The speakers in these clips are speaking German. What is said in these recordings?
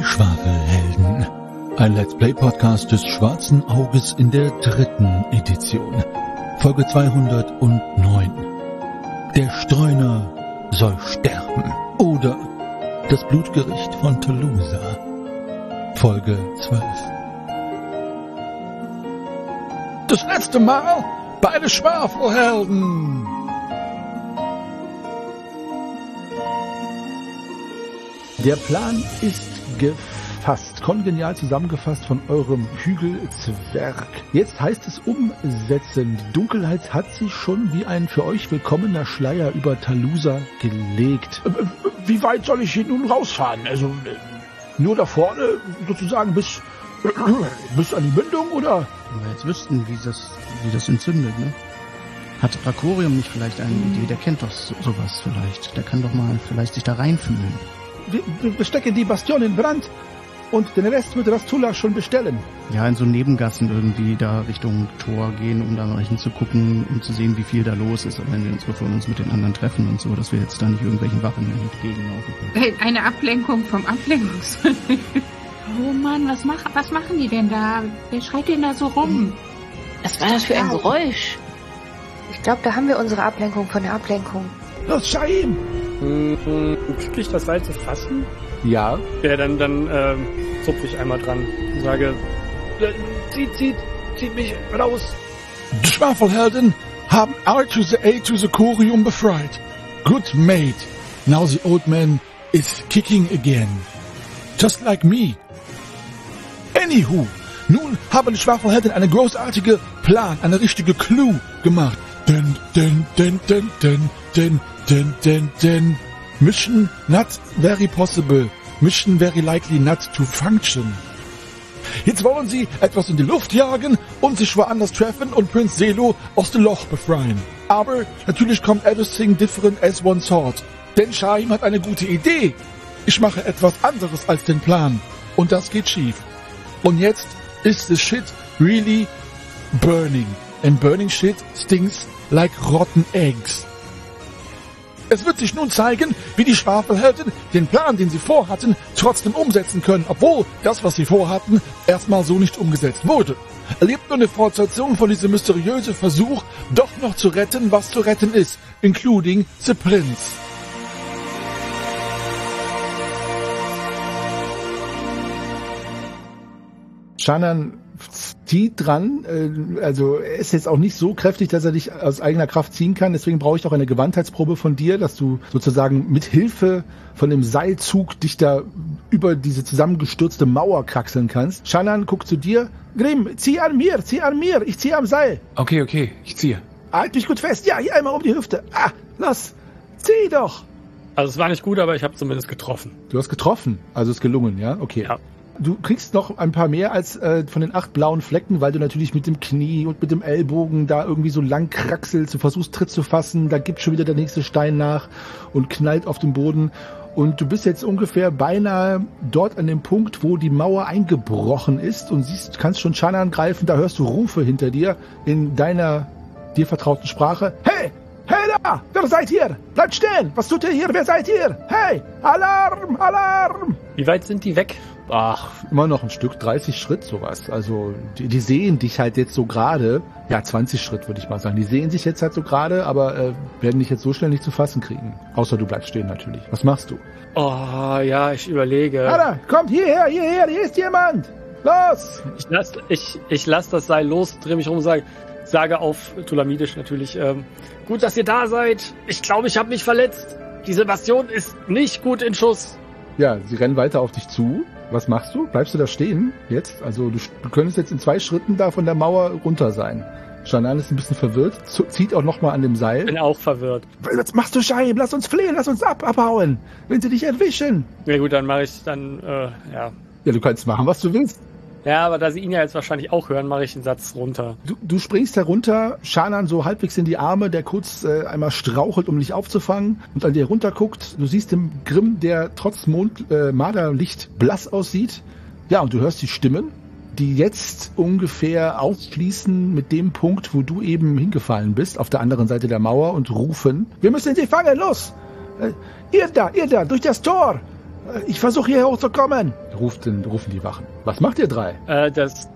Schwafelhelden. Ein Let's Play Podcast des Schwarzen Auges in der 3. Edition. Folge 209. Der Streuner soll sterben. Oder das Blutgericht von Talusa. Folge 12. Das letzte Mal bei den Schwafelhelden. Der Plan ist gefasst, kongenial zusammengefasst von eurem Hügelzwerg. Jetzt heißt es umsetzen. Die Dunkelheit hat sich schon wie ein für euch willkommener Schleier über Talusa gelegt. Wie weit soll ich hier nun rausfahren? Also nur da vorne sozusagen bis an die Mündung, oder? Wenn wir jetzt wüssten, wie das entzündet, ne? Hat Drakorium nicht vielleicht eine Idee? Der kennt doch sowas vielleicht. Der kann doch mal vielleicht sich da reinfühlen. Wir stecken die Bastion in Brand und den Rest würde Rastula schon bestellen. Ja, in so Nebengassen irgendwie da Richtung Tor gehen, um da mal hinzugucken, um zu sehen, wie viel da los ist, wenn wir uns, bevor wir uns mit den anderen treffen und so, dass wir jetzt da nicht irgendwelchen Wachen entgegenlaufen können. Eine Ablenkung vom Ablenkungsfall. Oh Mann, was machen die denn da? Wer schreit denn da so rum? Was war das für ein Geräusch? Ich glaube, da haben wir unsere Ablenkung von der Ablenkung. Los, Shaim! Krieg ich das Seil zu fassen? Ja. Ja, dann zupfe ich einmal dran und sage, zieht mich raus. Die Schwafelhelden haben Arthur-the-Corium befreit. Good mate. Now the old man is kicking again. Just like me. Anywho, nun haben die Schwafelhelden eine großartige Plan, eine richtige Clue gemacht. Mission not very possible. Mission very likely not to function. Jetzt wollen sie etwas in die Luft jagen und sich woanders treffen und Prinz Selo aus dem Loch befreien. Aber natürlich kommt everything different as one thought. Denn Shaim hat eine gute Idee. Ich mache etwas anderes als den Plan. Und das geht schief. Und jetzt ist the shit really burning. And burning shit stinks like rotten eggs. Es wird sich nun zeigen, wie die Schwafelhelden den Plan, den sie vorhatten, trotzdem umsetzen können, obwohl das, was sie vorhatten, erstmal so nicht umgesetzt wurde. Erlebt nur eine Fortsetzung von diesem mysteriösen Versuch, doch noch zu retten, was zu retten ist, including the Prince. Shannon zieht dran, also er ist jetzt auch nicht so kräftig, dass er dich aus eigener Kraft ziehen kann, deswegen brauche ich auch eine Gewandheitsprobe von dir, dass du sozusagen mit Hilfe von dem Seilzug dich da über diese zusammengestürzte Mauer kraxeln kannst. Shannon guckt zu dir, Grimm, zieh an mir, ich ziehe am Seil. Okay, ich ziehe. Halt mich gut fest, ja, hier einmal um die Hüfte. Los, zieh doch. Also es war nicht gut, aber ich habe zumindest getroffen. Du hast getroffen, also ist gelungen, ja? Okay. Ja. Du kriegst noch ein paar mehr als von den 8 blauen Flecken, weil du natürlich mit dem Knie und mit dem Ellbogen da irgendwie so lang kraxelst, du versuchst Tritt zu fassen, da gibt schon wieder der nächste Stein nach und knallt auf den Boden. Und du bist jetzt ungefähr beinahe dort an dem Punkt, wo die Mauer eingebrochen ist und kannst schon Shannon greifen, da hörst du Rufe hinter dir in deiner dir vertrauten Sprache. Hey! Hey da! Wer seid ihr? Bleibt stehen! Was tut ihr hier? Wer seid ihr? Hey! Alarm! Alarm! Wie weit sind die weg? Ach, immer noch ein Stück, 30 Schritt sowas. Also die sehen dich halt jetzt so gerade, ja 20 Schritt würde ich mal sagen. Die sehen sich jetzt halt so gerade, aber werden dich jetzt so schnell nicht zu fassen kriegen. Außer du bleibst stehen natürlich. Was machst du? Oh, ja, ich überlege. Alter, kommt hierher, hier ist jemand! Los! Ich lass das Seil los, dreh mich rum und sage auf Tulamidisch natürlich, gut, dass ihr da seid. Ich glaube, ich habe mich verletzt. Diese Bastion ist nicht gut in Schuss. Ja, sie rennen weiter auf dich zu. Was machst du? Bleibst du da stehen jetzt? Also du könntest jetzt in 2 Schritten da von der Mauer runter sein. Shannon ist ein bisschen verwirrt, zieht auch nochmal an dem Seil. Bin auch verwirrt. Was machst du, Shaim? Lass uns fliehen, lass uns abhauen, wenn sie dich erwischen. Ja gut, dann mache ich dann, ja. Ja, du kannst machen, was du willst. Ja, aber da sie ihn ja jetzt wahrscheinlich auch hören, mache ich den Satz runter. Du springst herunter, Shannon so halbwegs in die Arme, der kurz einmal strauchelt, um dich aufzufangen und an dir runterguckt. Du siehst den Grimm, der trotz Marderlicht blass aussieht. Ja, und du hörst die Stimmen, die jetzt ungefähr ausschließen mit dem Punkt, wo du eben hingefallen bist, auf der anderen Seite der Mauer und rufen, wir müssen sie fangen, los! Ihr da, durch das Tor! Ich versuche hier hochzukommen. rufen die Wachen. Was macht ihr 3? Das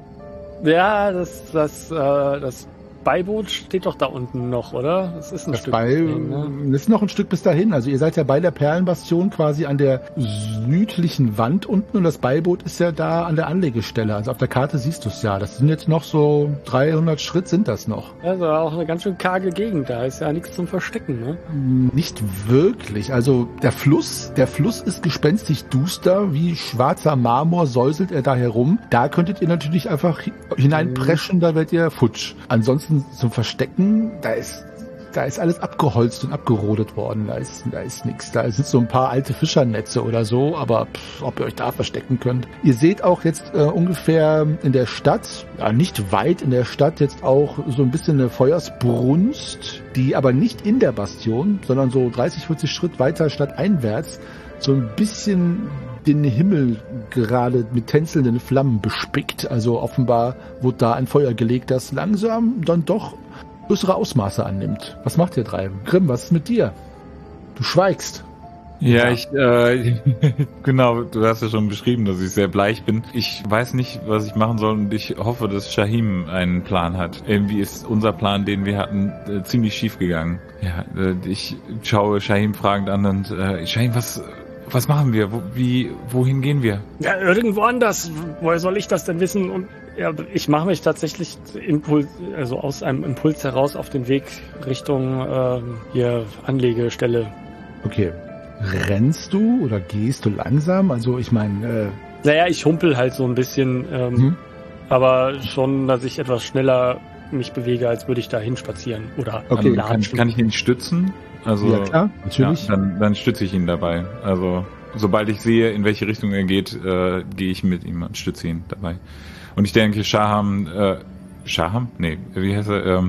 Beiboot steht doch da unten noch, oder? Das ist ein Stück. Ist noch ein Stück bis dahin. Also ihr seid ja bei der Perlenbastion quasi an der südlichen Wand unten und das Beiboot ist ja da an der Anlegestelle. Also auf der Karte siehst du es ja. Das sind jetzt noch so 300 Schritt sind das noch. Also auch eine ganz schön karge Gegend. Da ist ja nichts zum Verstecken, ne? Nicht wirklich. Also der Fluss ist gespenstisch duster. Wie schwarzer Marmor säuselt er da herum. Da könntet ihr natürlich einfach hineinpreschen, da werdet ihr futsch. Ansonsten zum Verstecken, da ist alles abgeholzt und abgerodet worden. Da ist nichts. Da sind so ein paar alte Fischernetze oder so, aber ob ihr euch da verstecken könnt. Ihr seht auch jetzt ungefähr in der Stadt, nicht weit in der Stadt, jetzt auch so ein bisschen eine Feuersbrunst, die aber nicht in der Bastion, sondern so 30, 40 Schritt weiter stadteinwärts so ein bisschen den Himmel gerade mit tänzelnden Flammen bespickt. Also offenbar wurde da ein Feuer gelegt, das langsam dann doch größere Ausmaße annimmt. Was macht ihr 3? Grimm, was ist mit dir? Du schweigst. Ja, genau, du hast ja schon beschrieben, dass ich sehr bleich bin. Ich weiß nicht, was ich machen soll und ich hoffe, dass Shahim einen Plan hat. Irgendwie ist unser Plan, den wir hatten, ziemlich schief gegangen. Ja, ich schaue Shahim fragend an und Shahim, was machen wir? Wohin gehen wir? Ja, irgendwo anders. Woher soll ich das denn wissen? Und ja, ich mache mich tatsächlich aus einem Impuls heraus auf den Weg Richtung hier Anlegestelle. Okay. Rennst du oder gehst du langsam? Also ich meine... Naja, ich humpel halt so ein bisschen, aber schon, dass ich etwas schneller mich bewege, als würde ich da hinspazieren. Oder okay, kann ich ihn stützen? Also, ja, klar, natürlich. Ja, dann stütze ich ihn dabei. Also, sobald ich sehe, in welche Richtung er geht, gehe ich mit ihm und stütze ihn dabei. Und ich denke, Shaham? Nee, wie heißt er?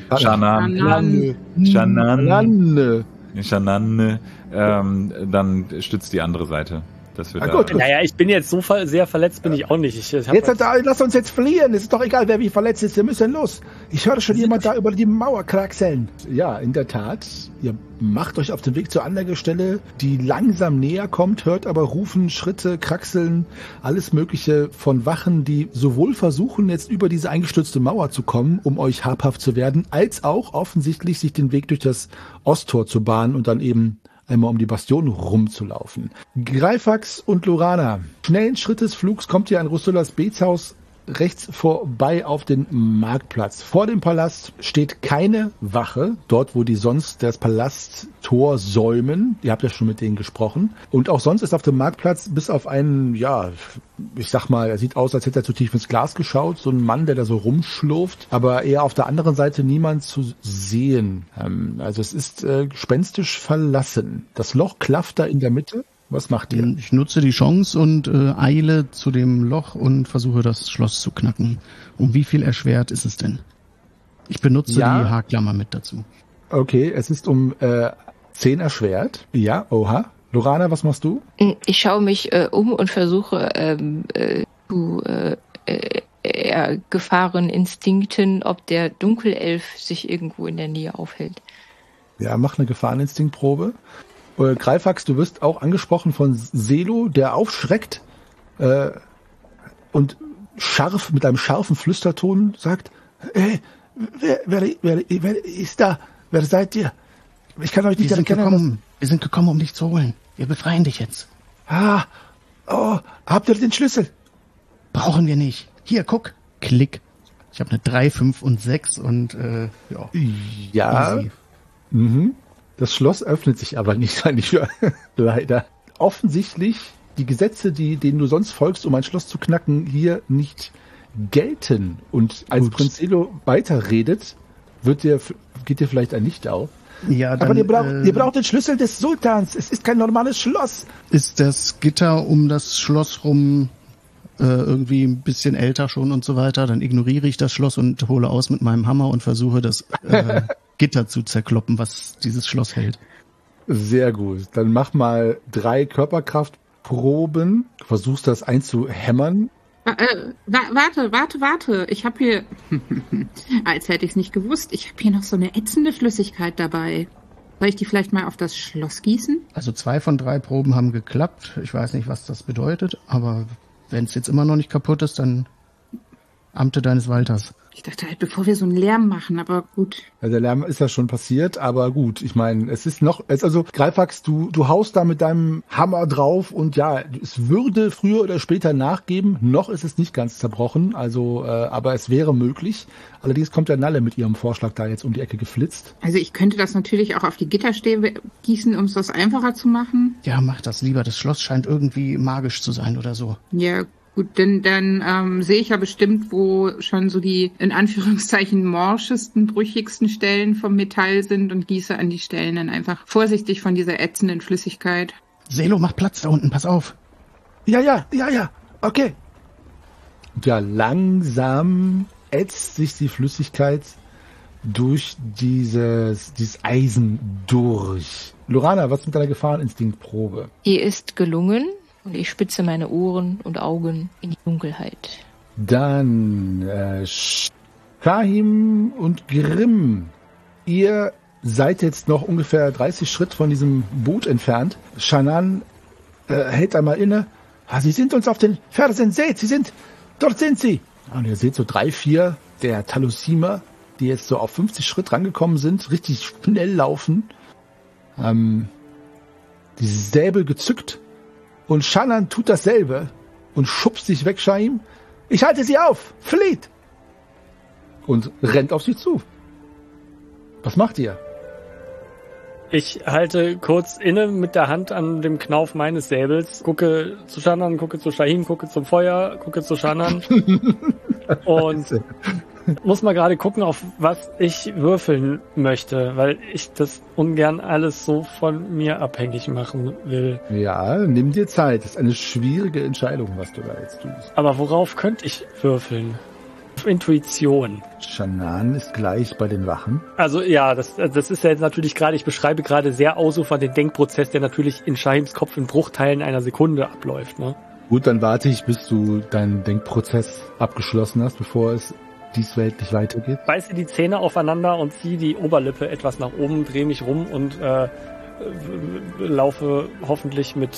Shanan, dann stützt die andere Seite. Gut. Naja, ich bin jetzt so sehr verletzt, bin ich auch nicht. Lass uns jetzt fliehen. Es ist doch egal, wer wie verletzt ist. Wir müssen los. Ich höre schon jemand da über die Mauer kraxeln. Ja, in der Tat. Ihr macht euch auf den Weg zur Anlegestelle, die langsam näher kommt, hört aber Rufen, Schritte, Kraxeln, alles Mögliche von Wachen, die sowohl versuchen, jetzt über diese eingestürzte Mauer zu kommen, um euch habhaft zu werden, als auch offensichtlich sich den Weg durch das Osttor zu bahnen und dann eben einmal um die Bastion rumzulaufen. Greifax und Lorana, schnellen Schrittesflugs kommt ihr an Russullas Betshaus rechts vorbei auf den Marktplatz. Vor dem Palast steht keine Wache, dort wo die sonst das Palasttor säumen. Ihr habt ja schon mit denen gesprochen. Und auch sonst ist auf dem Marktplatz bis auf einen, ich sag mal, er sieht aus, als hätte er zu tief ins Glas geschaut. So ein Mann, der da so rumschlurft. Aber eher auf der anderen Seite niemand zu sehen. Also es ist gespenstisch verlassen. Das Loch klafft da in der Mitte. Was macht ihr? Ich nutze die Chance und eile zu dem Loch und versuche das Schloss zu knacken. Um wie viel erschwert ist es denn? Ich benutze die Haarklammer mit dazu. Okay, es ist um 10 erschwert. Ja, oha. Lorana, was machst du? Ich schaue mich um und versuche Gefahreninstinkten, ob der Dunkelelf sich irgendwo in der Nähe aufhält. Ja, mach eine Gefahreninstinktprobe. Greifax, du wirst auch angesprochen von Selo, der aufschreckt und mit einem scharfen Flüsterton sagt, hey, wer ist da? Wer seid ihr? Ich kann euch nicht erkennen. Wir sind gekommen, um dich zu holen. Wir befreien dich jetzt. Habt ihr den Schlüssel? Brauchen wir nicht. Hier, guck. Klick. Ich habe eine 3, 5 und 6 und ja. Mhm. Das Schloss öffnet sich aber nicht, leider. Offensichtlich die Gesetze, denen du sonst folgst, um ein Schloss zu knacken, hier nicht gelten. Und als Prinz Selo weiterredet, geht dir vielleicht ein Licht auf. Ja, dann, aber ihr braucht den Schlüssel des Sultans. Es ist kein normales Schloss. Ist das Gitter um das Schloss rum irgendwie ein bisschen älter schon und so weiter? Dann ignoriere ich das Schloss und hole aus mit meinem Hammer und versuche das Gitter zu zerkloppen, was dieses Schloss hält. Sehr gut. Dann mach mal 3 Körperkraftproben. Versuchst das einzuhämmern. Warte. Ich habe hier, als hätte ich es nicht gewusst, ich habe hier noch so eine ätzende Flüssigkeit dabei. Soll ich die vielleicht mal auf das Schloss gießen? Also 2 von 3 Proben haben geklappt. Ich weiß nicht, was das bedeutet, aber Wenn es jetzt immer noch nicht kaputt ist, dann Amte deines Walters. Ich dachte halt, bevor wir so einen Lärm machen, aber gut. Ja, der Lärm ist ja schon passiert, aber gut, ich meine, also Greifax, du haust da mit deinem Hammer drauf und ja, es würde früher oder später nachgeben, noch ist es nicht ganz zerbrochen, also, aber es wäre möglich. Allerdings kommt der Nalle mit ihrem Vorschlag da jetzt um die Ecke geflitzt. Also ich könnte das natürlich auch auf die Gitterstäbe gießen, um es das einfacher zu machen. Ja, mach das lieber, das Schloss scheint irgendwie magisch zu sein oder so. Ja, gut, dann sehe ich ja bestimmt, wo schon so die, in Anführungszeichen, morschesten, brüchigsten Stellen vom Metall sind und gieße an die Stellen dann einfach vorsichtig von dieser ätzenden Flüssigkeit. Selo, mach Platz da unten, pass auf. Ja, okay. Und ja, langsam ätzt sich die Flüssigkeit durch dieses Eisen durch. Lorana, was mit deiner Gefahreninstinktprobe? Die ist gelungen. Und ich spitze meine Ohren und Augen in die Dunkelheit. Dann Shahim und Grimm. Ihr seid jetzt noch ungefähr 30 Schritt von diesem Boot entfernt. Shannan hält einmal inne. Sie sind uns auf den Fersen, seht, dort sind sie. Und ihr seht so 3, 4 der Talusimer, die jetzt so auf 50 Schritt rangekommen sind, richtig schnell laufen. Die Säbel gezückt. Und Shannan tut dasselbe und schubst sich weg, Shahim. Ich halte sie auf! Flieht! Und rennt auf sie zu. Was macht ihr? Ich halte kurz inne mit der Hand an dem Knauf meines Säbels, gucke zu Shannan, gucke zu Shahim, gucke zum Feuer, gucke zu Shannan und muss mal gerade gucken, auf was ich würfeln möchte, weil ich das ungern alles so von mir abhängig machen will. Ja, nimm dir Zeit. Das ist eine schwierige Entscheidung, was du da jetzt tust. Aber worauf könnte ich würfeln? Auf Intuition. Shannan ist gleich bei den Wachen. Also ja, das ist ja jetzt natürlich gerade, ich beschreibe gerade sehr ausufernd den Denkprozess, der natürlich in Shahims Kopf in Bruchteilen einer Sekunde abläuft. Ne? Gut, dann warte ich, bis du deinen Denkprozess abgeschlossen hast, bevor es diesweltlich weitergeht. Beiße die Zähne aufeinander und ziehe die Oberlippe etwas nach oben, drehe mich rum und laufe hoffentlich mit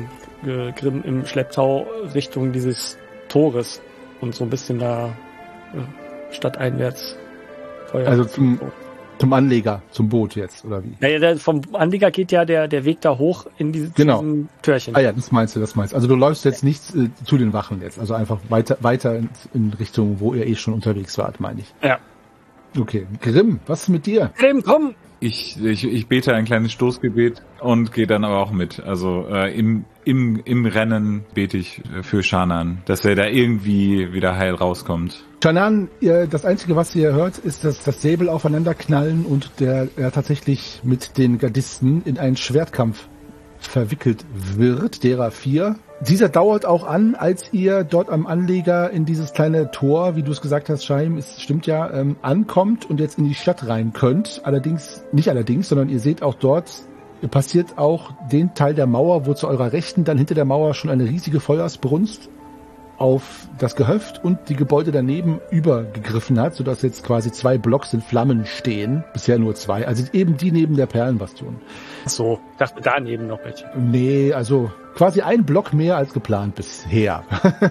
Grimm im Schlepptau Richtung dieses Tores und so ein bisschen da stadteinwärts Feuer. Also zum Anleger, zum Boot jetzt, oder wie? Naja, vom Anleger geht ja der Weg da hoch in diesem Türchen. Ah ja, das meinst du. Also du läufst jetzt nicht zu den Wachen jetzt, also einfach weiter in Richtung, wo ihr eh schon unterwegs wart, meine ich. Ja. Okay, Grimm, was ist mit dir? Grimm, komm! Ich bete ein kleines Stoßgebet und gehe dann aber auch mit. Also im Rennen bete ich für Shannan, dass er da irgendwie wieder heil rauskommt. Shannan, das Einzige, was ihr hört, ist das Säbel aufeinander knallen und er tatsächlich mit den Gardisten in einen Schwertkampf verwickelt wird, derer 4. Dieser dauert auch an, als ihr dort am Anleger in dieses kleine Tor, wie du es gesagt hast, Shahim, es stimmt ja, ankommt und jetzt in die Stadt rein könnt. Sondern ihr seht auch dort, passiert auch den Teil der Mauer, wo zu eurer Rechten dann hinter der Mauer schon eine riesige Feuersbrunst auf das Gehöft und die Gebäude daneben übergegriffen hat, sodass jetzt quasi 2 Blocks in Flammen stehen. Bisher nur 2, also eben die neben der Perlenbastion. Ach so, ich dachte daneben noch welche. Nee, also quasi ein Block mehr als geplant bisher.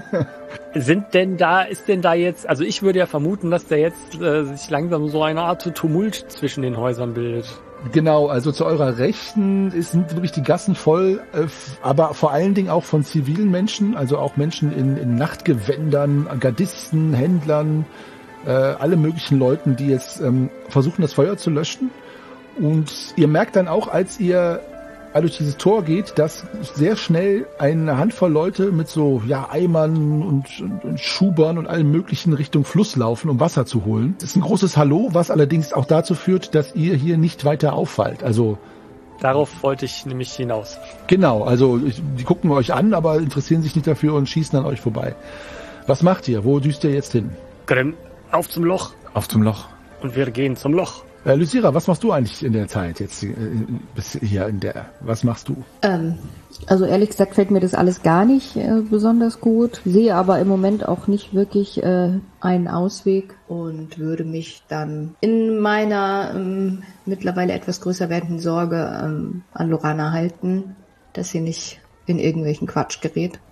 Ist denn da jetzt, also ich würde ja vermuten, dass da jetzt sich langsam so eine Art Tumult zwischen den Häusern bildet. Genau, also zu eurer Rechten sind wirklich die Gassen voll, aber vor allen Dingen auch von zivilen Menschen, also auch Menschen in Nachtgewändern, Gardisten, Händlern, alle möglichen Leuten, die jetzt versuchen, das Feuer zu löschen. Und ihr merkt dann auch, als ihr durch dieses Tor geht, dass sehr schnell eine Handvoll Leute mit so Eimern und Schubern und allem möglichen Richtung Fluss laufen, um Wasser zu holen. Das ist ein großes Hallo, was allerdings auch dazu führt, dass ihr hier nicht weiter auffallt. Also darauf wollte ich nämlich hinaus. Genau, also die gucken euch an, aber interessieren sich nicht dafür und schießen an euch vorbei. Was macht ihr? Wo düst ihr jetzt hin? Grimm, auf zum Loch. Auf zum Loch. Und wir gehen zum Loch. Lysira, was machst du eigentlich in der Zeit jetzt bis hier was machst du? Also ehrlich gesagt fällt mir das alles gar nicht besonders gut, sehe aber im Moment auch nicht wirklich einen Ausweg und würde mich dann in meiner mittlerweile etwas größer werdenden Sorge an Lorana halten, dass sie nicht in irgendwelchen Quatsch gerät.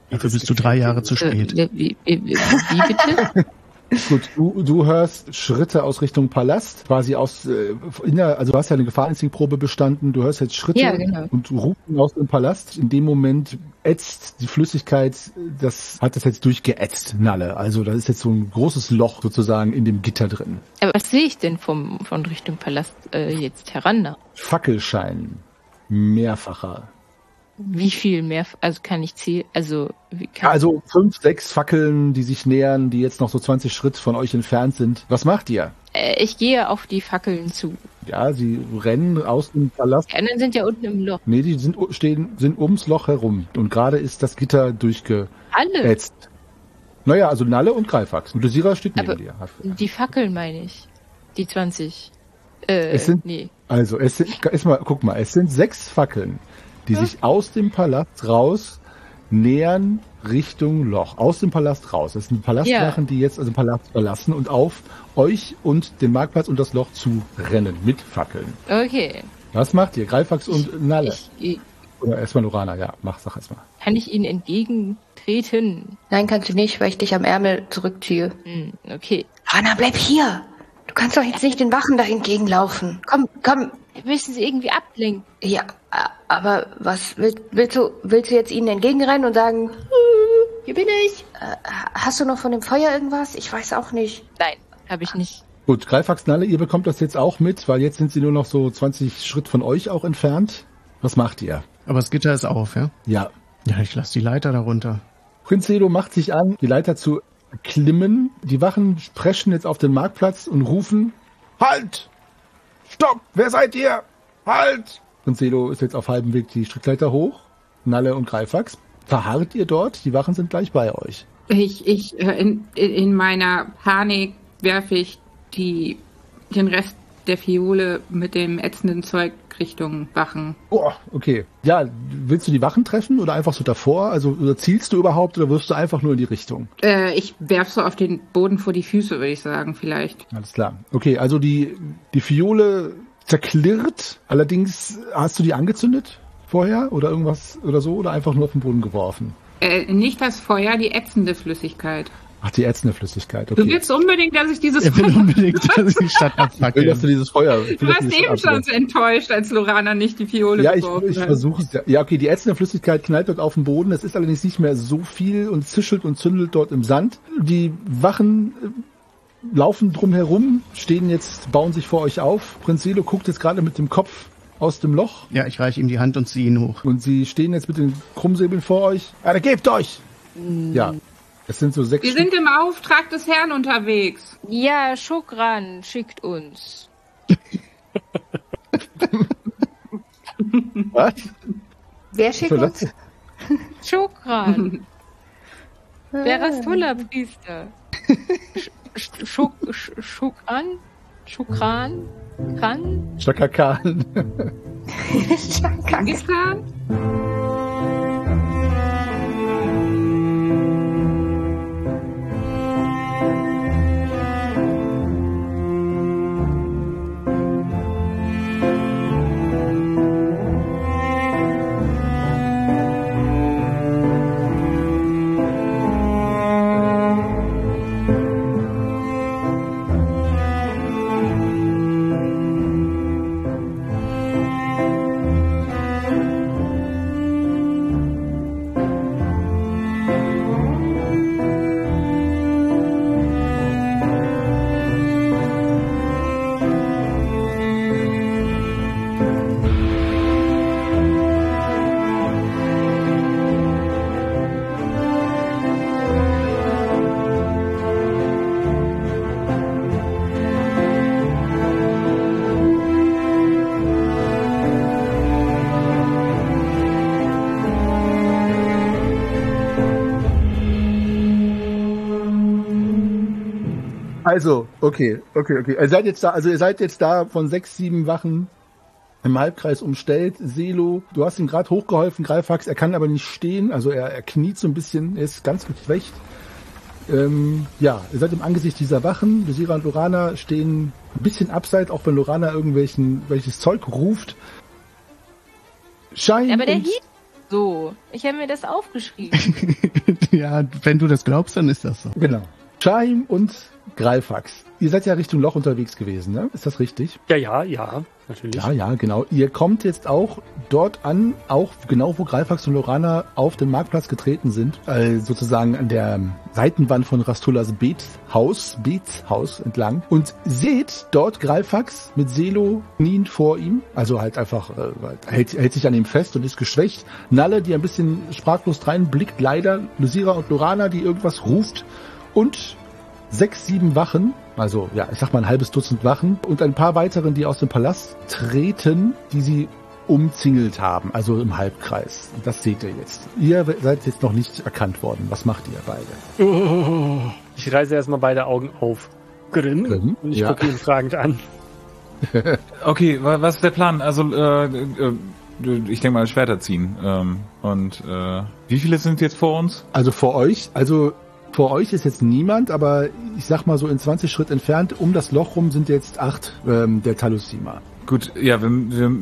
Dafür bist du 3 Jahre zu spät. Wie bitte? Gut, du hörst Schritte aus Richtung Palast, quasi also du hast ja eine Gefahreninstinktprobe bestanden, du hörst jetzt Schritte und Rufen aus dem Palast. In dem Moment ätzt die Flüssigkeit, hat das jetzt durchgeätzt, Nalle. Also da ist jetzt so ein großes Loch sozusagen in dem Gitter drin. Aber was sehe ich denn von Richtung Palast jetzt heran? Fackelschein, mehrfacher. Wie viel mehr? Also kann ich zählen? Also 5, 6 Fackeln, die sich nähern, die jetzt noch so 20 Schritt von euch entfernt sind. Was macht ihr? Ich gehe auf die Fackeln zu. Ja, sie rennen aus dem Palast. Die anderen sind ja unten im Loch. Nee, die sind ums Loch herum. Und gerade ist das Gitter durchgeätzt. Alle? Naja, also Nalle und Greifax. Und Desira steht neben dir. Die Fackeln meine ich. Die 20. Guck mal, es sind 6 Fackeln, die sich aus dem Palast raus nähern Richtung Loch. Aus dem Palast raus. Das sind Palastwachen, die jetzt also den Palast verlassen und auf euch und den Marktplatz und das Loch zu rennen mit Fackeln. Okay. Was macht ihr? Greifax und Nalle? Oder erstmal Lorana, sag erstmal. Kann ich ihnen entgegentreten? Nein, kannst du nicht, weil ich dich am Ärmel zurückziehe. Okay. Lorana, bleib hier! Du kannst doch jetzt nicht den Wachen da entgegenlaufen. Komm. Wir müssen sie irgendwie ablenken. Ja, aber was willst du jetzt ihnen entgegenrennen und sagen, hier bin ich? Hast du noch von dem Feuer irgendwas? Ich weiß auch nicht. Nein, habe ich nicht. Gut, Greifax, Nalle, ihr bekommt das jetzt auch mit, weil jetzt sind sie nur noch so 20 Schritt von euch auch entfernt. Was macht ihr? Aber das Gitter ist auf, ja? Ja. Ja, ich lasse die Leiter darunter. Prinz Selo macht sich an, die Leiter zu klimmen. Die Wachen preschen jetzt auf den Marktplatz und rufen, Halt! Stopp! Wer seid ihr? Halt! Und Selo ist jetzt auf halbem Weg die Strickleiter hoch. Nalle und Greifax. Verharrt ihr dort? Die Wachen sind gleich bei euch. In meiner Panik werfe ich den Rest der Fiole mit dem ätzenden Zeug Richtung Wachen. Oh, okay. Ja, willst du die Wachen treffen oder einfach so davor? Also oder zielst du überhaupt oder wirfst du einfach nur in die Richtung? Ich werf so auf den Boden vor die Füße, würde ich sagen, vielleicht. Alles klar. Okay, also die Fiole zerklirrt. Allerdings, hast du die angezündet vorher oder irgendwas oder so oder einfach nur auf den Boden geworfen? Nicht das Feuer, die ätzende Flüssigkeit. Ach, die ätzende Flüssigkeit, okay. Du willst unbedingt, dass ich dieses Feuer... Ich will unbedingt, dass ich die Stadt abfackel. Dass du dieses Feuer... Du warst eben schon so enttäuscht, als Lorana nicht die Fiole geworfen hat. Ich versuche es ja. Ja, okay, die ätzende Flüssigkeit knallt dort auf den Boden. Es ist allerdings nicht mehr so viel und zischelt und zündelt dort im Sand. Die Wachen laufen drum herum, bauen sich vor euch auf. Prinz Selo guckt jetzt gerade mit dem Kopf aus dem Loch. Ja, ich reiche ihm die Hand und ziehe ihn hoch. Und sie stehen jetzt mit den Krummsäbeln vor euch. Ja, gebt euch! Ja. Es sind so 6 Wir sind im Auftrag des Herrn unterwegs. Ja, Schokran schickt uns. Was? Wer schickt uns? Schokran. Der Rastullah-Priester. Schokran? Kran? Chaka Khan. Khan? Also, okay. Ihr seid jetzt da von 6, 7 Wachen im Halbkreis umstellt. Selo, du hast ihm gerade hochgeholfen, Greifax, er kann aber nicht stehen, also er kniet so ein bisschen, er ist ganz geschwächt. Ihr seid im Angesicht dieser Wachen. Desira und Lorana stehen ein bisschen abseits, auch wenn Lorana welches Zeug ruft. Aber der So, ich habe mir das aufgeschrieben. Ja, wenn du das glaubst, dann ist das so. Genau. Shahim und Greifax. Ihr seid ja Richtung Loch unterwegs gewesen, ne? Ist das richtig? Ja, natürlich. Ja, genau. Ihr kommt jetzt auch dort an, auch genau wo Greifax und Lorana auf den Marktplatz getreten sind, sozusagen an der Seitenwand von Rastullas Bethaus entlang und seht dort Greifax mit Selo kniend vor ihm, also halt einfach hält sich an ihm fest und ist geschwächt. Nalle, die ein bisschen sprachlos reinblickt, leider. Lysira und Lorana, die irgendwas ruft und 6, 7 Wachen, also ja, ich sag mal ein halbes Dutzend Wachen und ein paar weiteren, die aus dem Palast treten, die sie umzingelt haben, also im Halbkreis. Das seht ihr jetzt. Ihr seid jetzt noch nicht erkannt worden. Was macht ihr beide? Ich reiße erstmal beide Augen auf. Grimm? Und ich gucke ihn fragend an. Okay, was ist der Plan? Also, ich denke mal, Schwerter ziehen. Wie viele sind jetzt vor uns? Also vor euch ist jetzt niemand, aber ich sag mal so in 20 Schritt entfernt, um das Loch rum sind jetzt 8 der Talusima. Gut, ja, wir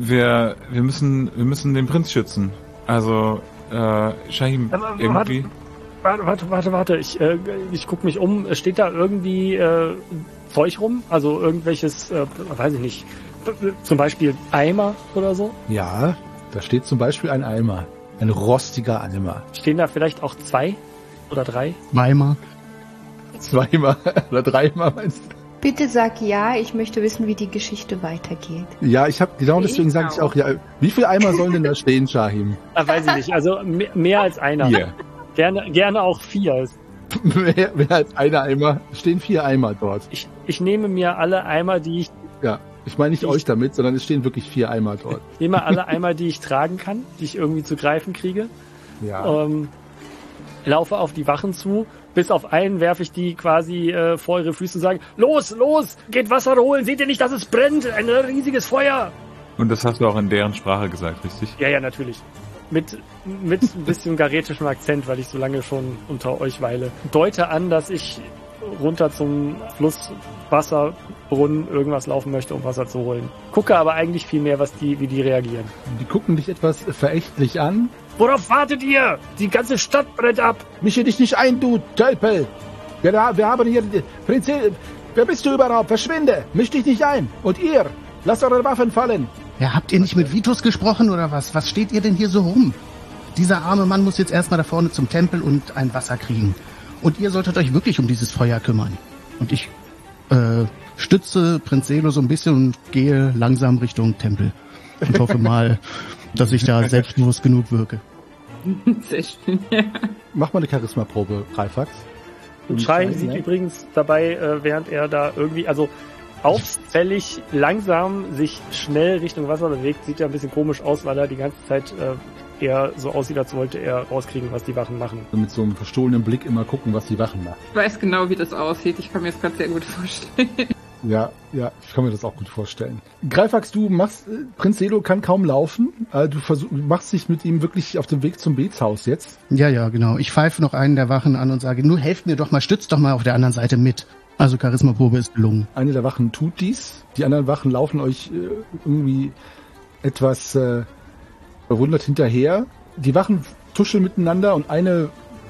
müssen den Prinz schützen. Also, Shahim, irgendwie... Warte, ich guck mich um. Steht da irgendwie Zeug rum? Also irgendwelches, weiß ich nicht, zum Beispiel Eimer oder so? Ja, da steht zum Beispiel ein Eimer. Ein rostiger Eimer. Stehen da vielleicht auch 2 oder 3? Zweimal. 2-mal oder 3-mal meinst du? Bitte sag ja, ich möchte wissen, wie die Geschichte weitergeht. Ja, genau deswegen sage ich auch, ja, wie viele Eimer sollen denn da stehen, Shahim? Weiß ich nicht, also mehr als einer. 4. Gerne auch 4. mehr als einer Eimer, stehen 4 Eimer dort. Ich nehme mir alle Eimer, die ich... Ja, ich meine nicht euch damit, sondern es stehen wirklich 4 Eimer dort. Ich nehme alle Eimer, die ich tragen kann, die ich irgendwie zu greifen kriege. Ja. Laufe auf die Wachen zu, bis auf einen werfe ich die quasi vor ihre Füße und sage, los, geht Wasser holen, seht ihr nicht, dass es brennt, ein riesiges Feuer. Und das hast du auch in deren Sprache gesagt, richtig? Ja, natürlich. Mit ein bisschen garetischem Akzent, weil ich so lange schon unter euch weile. Deute an, dass ich runter zum Flusswasserbrunnen irgendwas laufen möchte, um Wasser zu holen. Gucke aber eigentlich viel mehr, wie die reagieren. Die gucken dich etwas verächtlich an. Worauf wartet ihr? Die ganze Stadt brennt ab. Mische dich nicht ein, du Tölpel. Wir haben hier... Prinzessin, wer bist du überhaupt? Verschwinde. Misch dich nicht ein. Und ihr, lasst eure Waffen fallen. Ja, habt ihr nicht mit Vitus gesprochen oder was? Was steht ihr denn hier so rum? Dieser arme Mann muss jetzt erstmal da vorne zum Tempel und ein Wasser kriegen. Und ihr solltet euch wirklich um dieses Feuer kümmern. Und ich stütze Prinz Selo so ein bisschen und gehe langsam Richtung Tempel. Und hoffe mal, dass ich da selbstbewusst genug wirke. Sehr schön, ja. Mach mal eine Charisma-Probe, Greifax. Und Schein sieht übrigens dabei, während er da irgendwie, also auffällig langsam sich schnell Richtung Wasser bewegt, sieht er ein bisschen komisch aus, weil er die ganze Zeit eher so aussieht, als wollte er rauskriegen, was die Wachen machen. Mit so einem verstohlenen Blick immer gucken, was die Wachen machen. Ich weiß genau, wie das aussieht. Ich kann mir das gerade sehr gut vorstellen. Ja, ich kann mir das auch gut vorstellen. Greifax, Prinz Selo kann kaum laufen. Du machst dich mit ihm wirklich auf den Weg zum Betshaus jetzt. Ja, genau. Ich pfeife noch einen der Wachen an und sage, nur helft mir doch mal, stützt doch mal auf der anderen Seite mit. Also Charisma-Probe ist gelungen. Eine der Wachen tut dies. Die anderen Wachen laufen euch irgendwie etwas verwundert hinterher. Die Wachen tuscheln miteinander und eine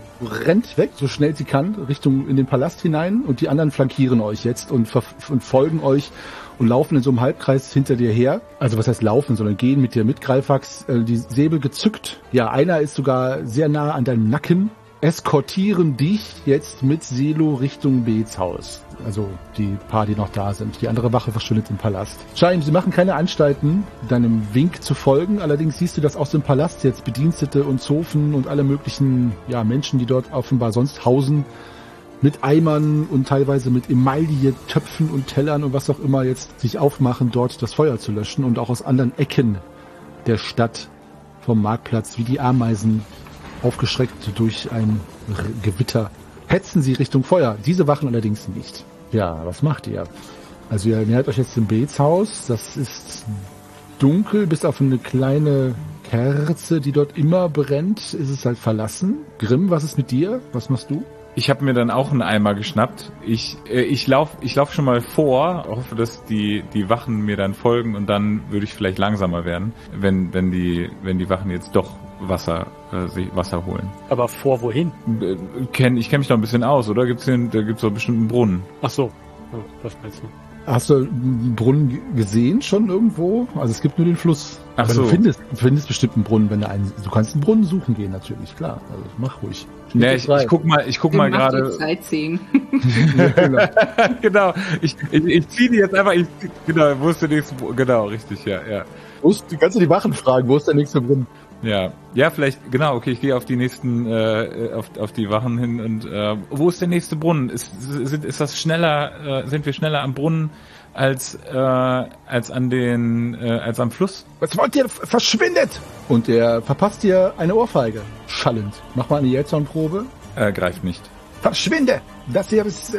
rennt weg, so schnell sie kann, Richtung in den Palast hinein und die anderen flankieren euch jetzt und folgen euch und laufen in so einem Halbkreis hinter dir her. Also was heißt laufen, sondern gehen mit dir mit, Greifax, die Säbel gezückt. Ja, einer ist sogar sehr nah an deinem Nacken. Eskortieren dich jetzt mit Selo Richtung Betshaus. Also die paar, die noch da sind. Die andere Wache verschwindet im Palast. Schein, sie machen keine Anstalten, deinem Wink zu folgen. Allerdings siehst du, dass aus dem Palast jetzt Bedienstete und Zofen und alle möglichen Menschen, die dort offenbar sonst hausen, mit Eimern und teilweise mit Emaille, Töpfen und Tellern und was auch immer jetzt sich aufmachen, dort das Feuer zu löschen. Und auch aus anderen Ecken der Stadt vom Marktplatz, wie die Ameisen, aufgeschreckt durch ein Gewitter, hetzen sie Richtung Feuer. Diese Wachen allerdings nicht. Ja, was macht ihr? Also ihr nähert euch jetzt dem Betshaus. Das ist dunkel, bis auf eine kleine Kerze, die dort immer brennt, ist es halt verlassen. Grimm, was ist mit dir? Was machst du? Ich habe mir dann auch einen Eimer geschnappt. Ich lauf schon mal vor, hoffe, dass die Wachen mir dann folgen und dann würde ich vielleicht langsamer werden, wenn die Wachen jetzt doch Wasser holen. Aber vor wohin? Ich kenn mich noch ein bisschen aus, oder? Da gibt's doch bestimmt einen Brunnen. Ach so. Ja, was meinst du? Hast du einen Brunnen gesehen schon irgendwo? Also es gibt nur den Fluss. Ach aber so. du findest bestimmt einen Brunnen, du kannst einen Brunnen suchen gehen, natürlich, klar. Also mach ruhig. Ja, ich guck mal gerade. Sightseeing. Genau. Ich ziehe die jetzt einfach. Genau, wo ist der nächste Brunnen? Genau, richtig, ja. Du kannst die Wachen fragen, wo ist der nächste Brunnen? Ja, vielleicht, genau, okay, ich gehe auf die nächsten, auf die Wachen hin und, wo ist der nächste Brunnen? Ist das schneller, sind wir schneller am Brunnen als am Fluss? Was wollt ihr? Verschwindet! Und er verpasst dir eine Ohrfeige. Schallend. Mach mal eine Jelzornprobe. Greift nicht. Verschwinde! Das hier ist,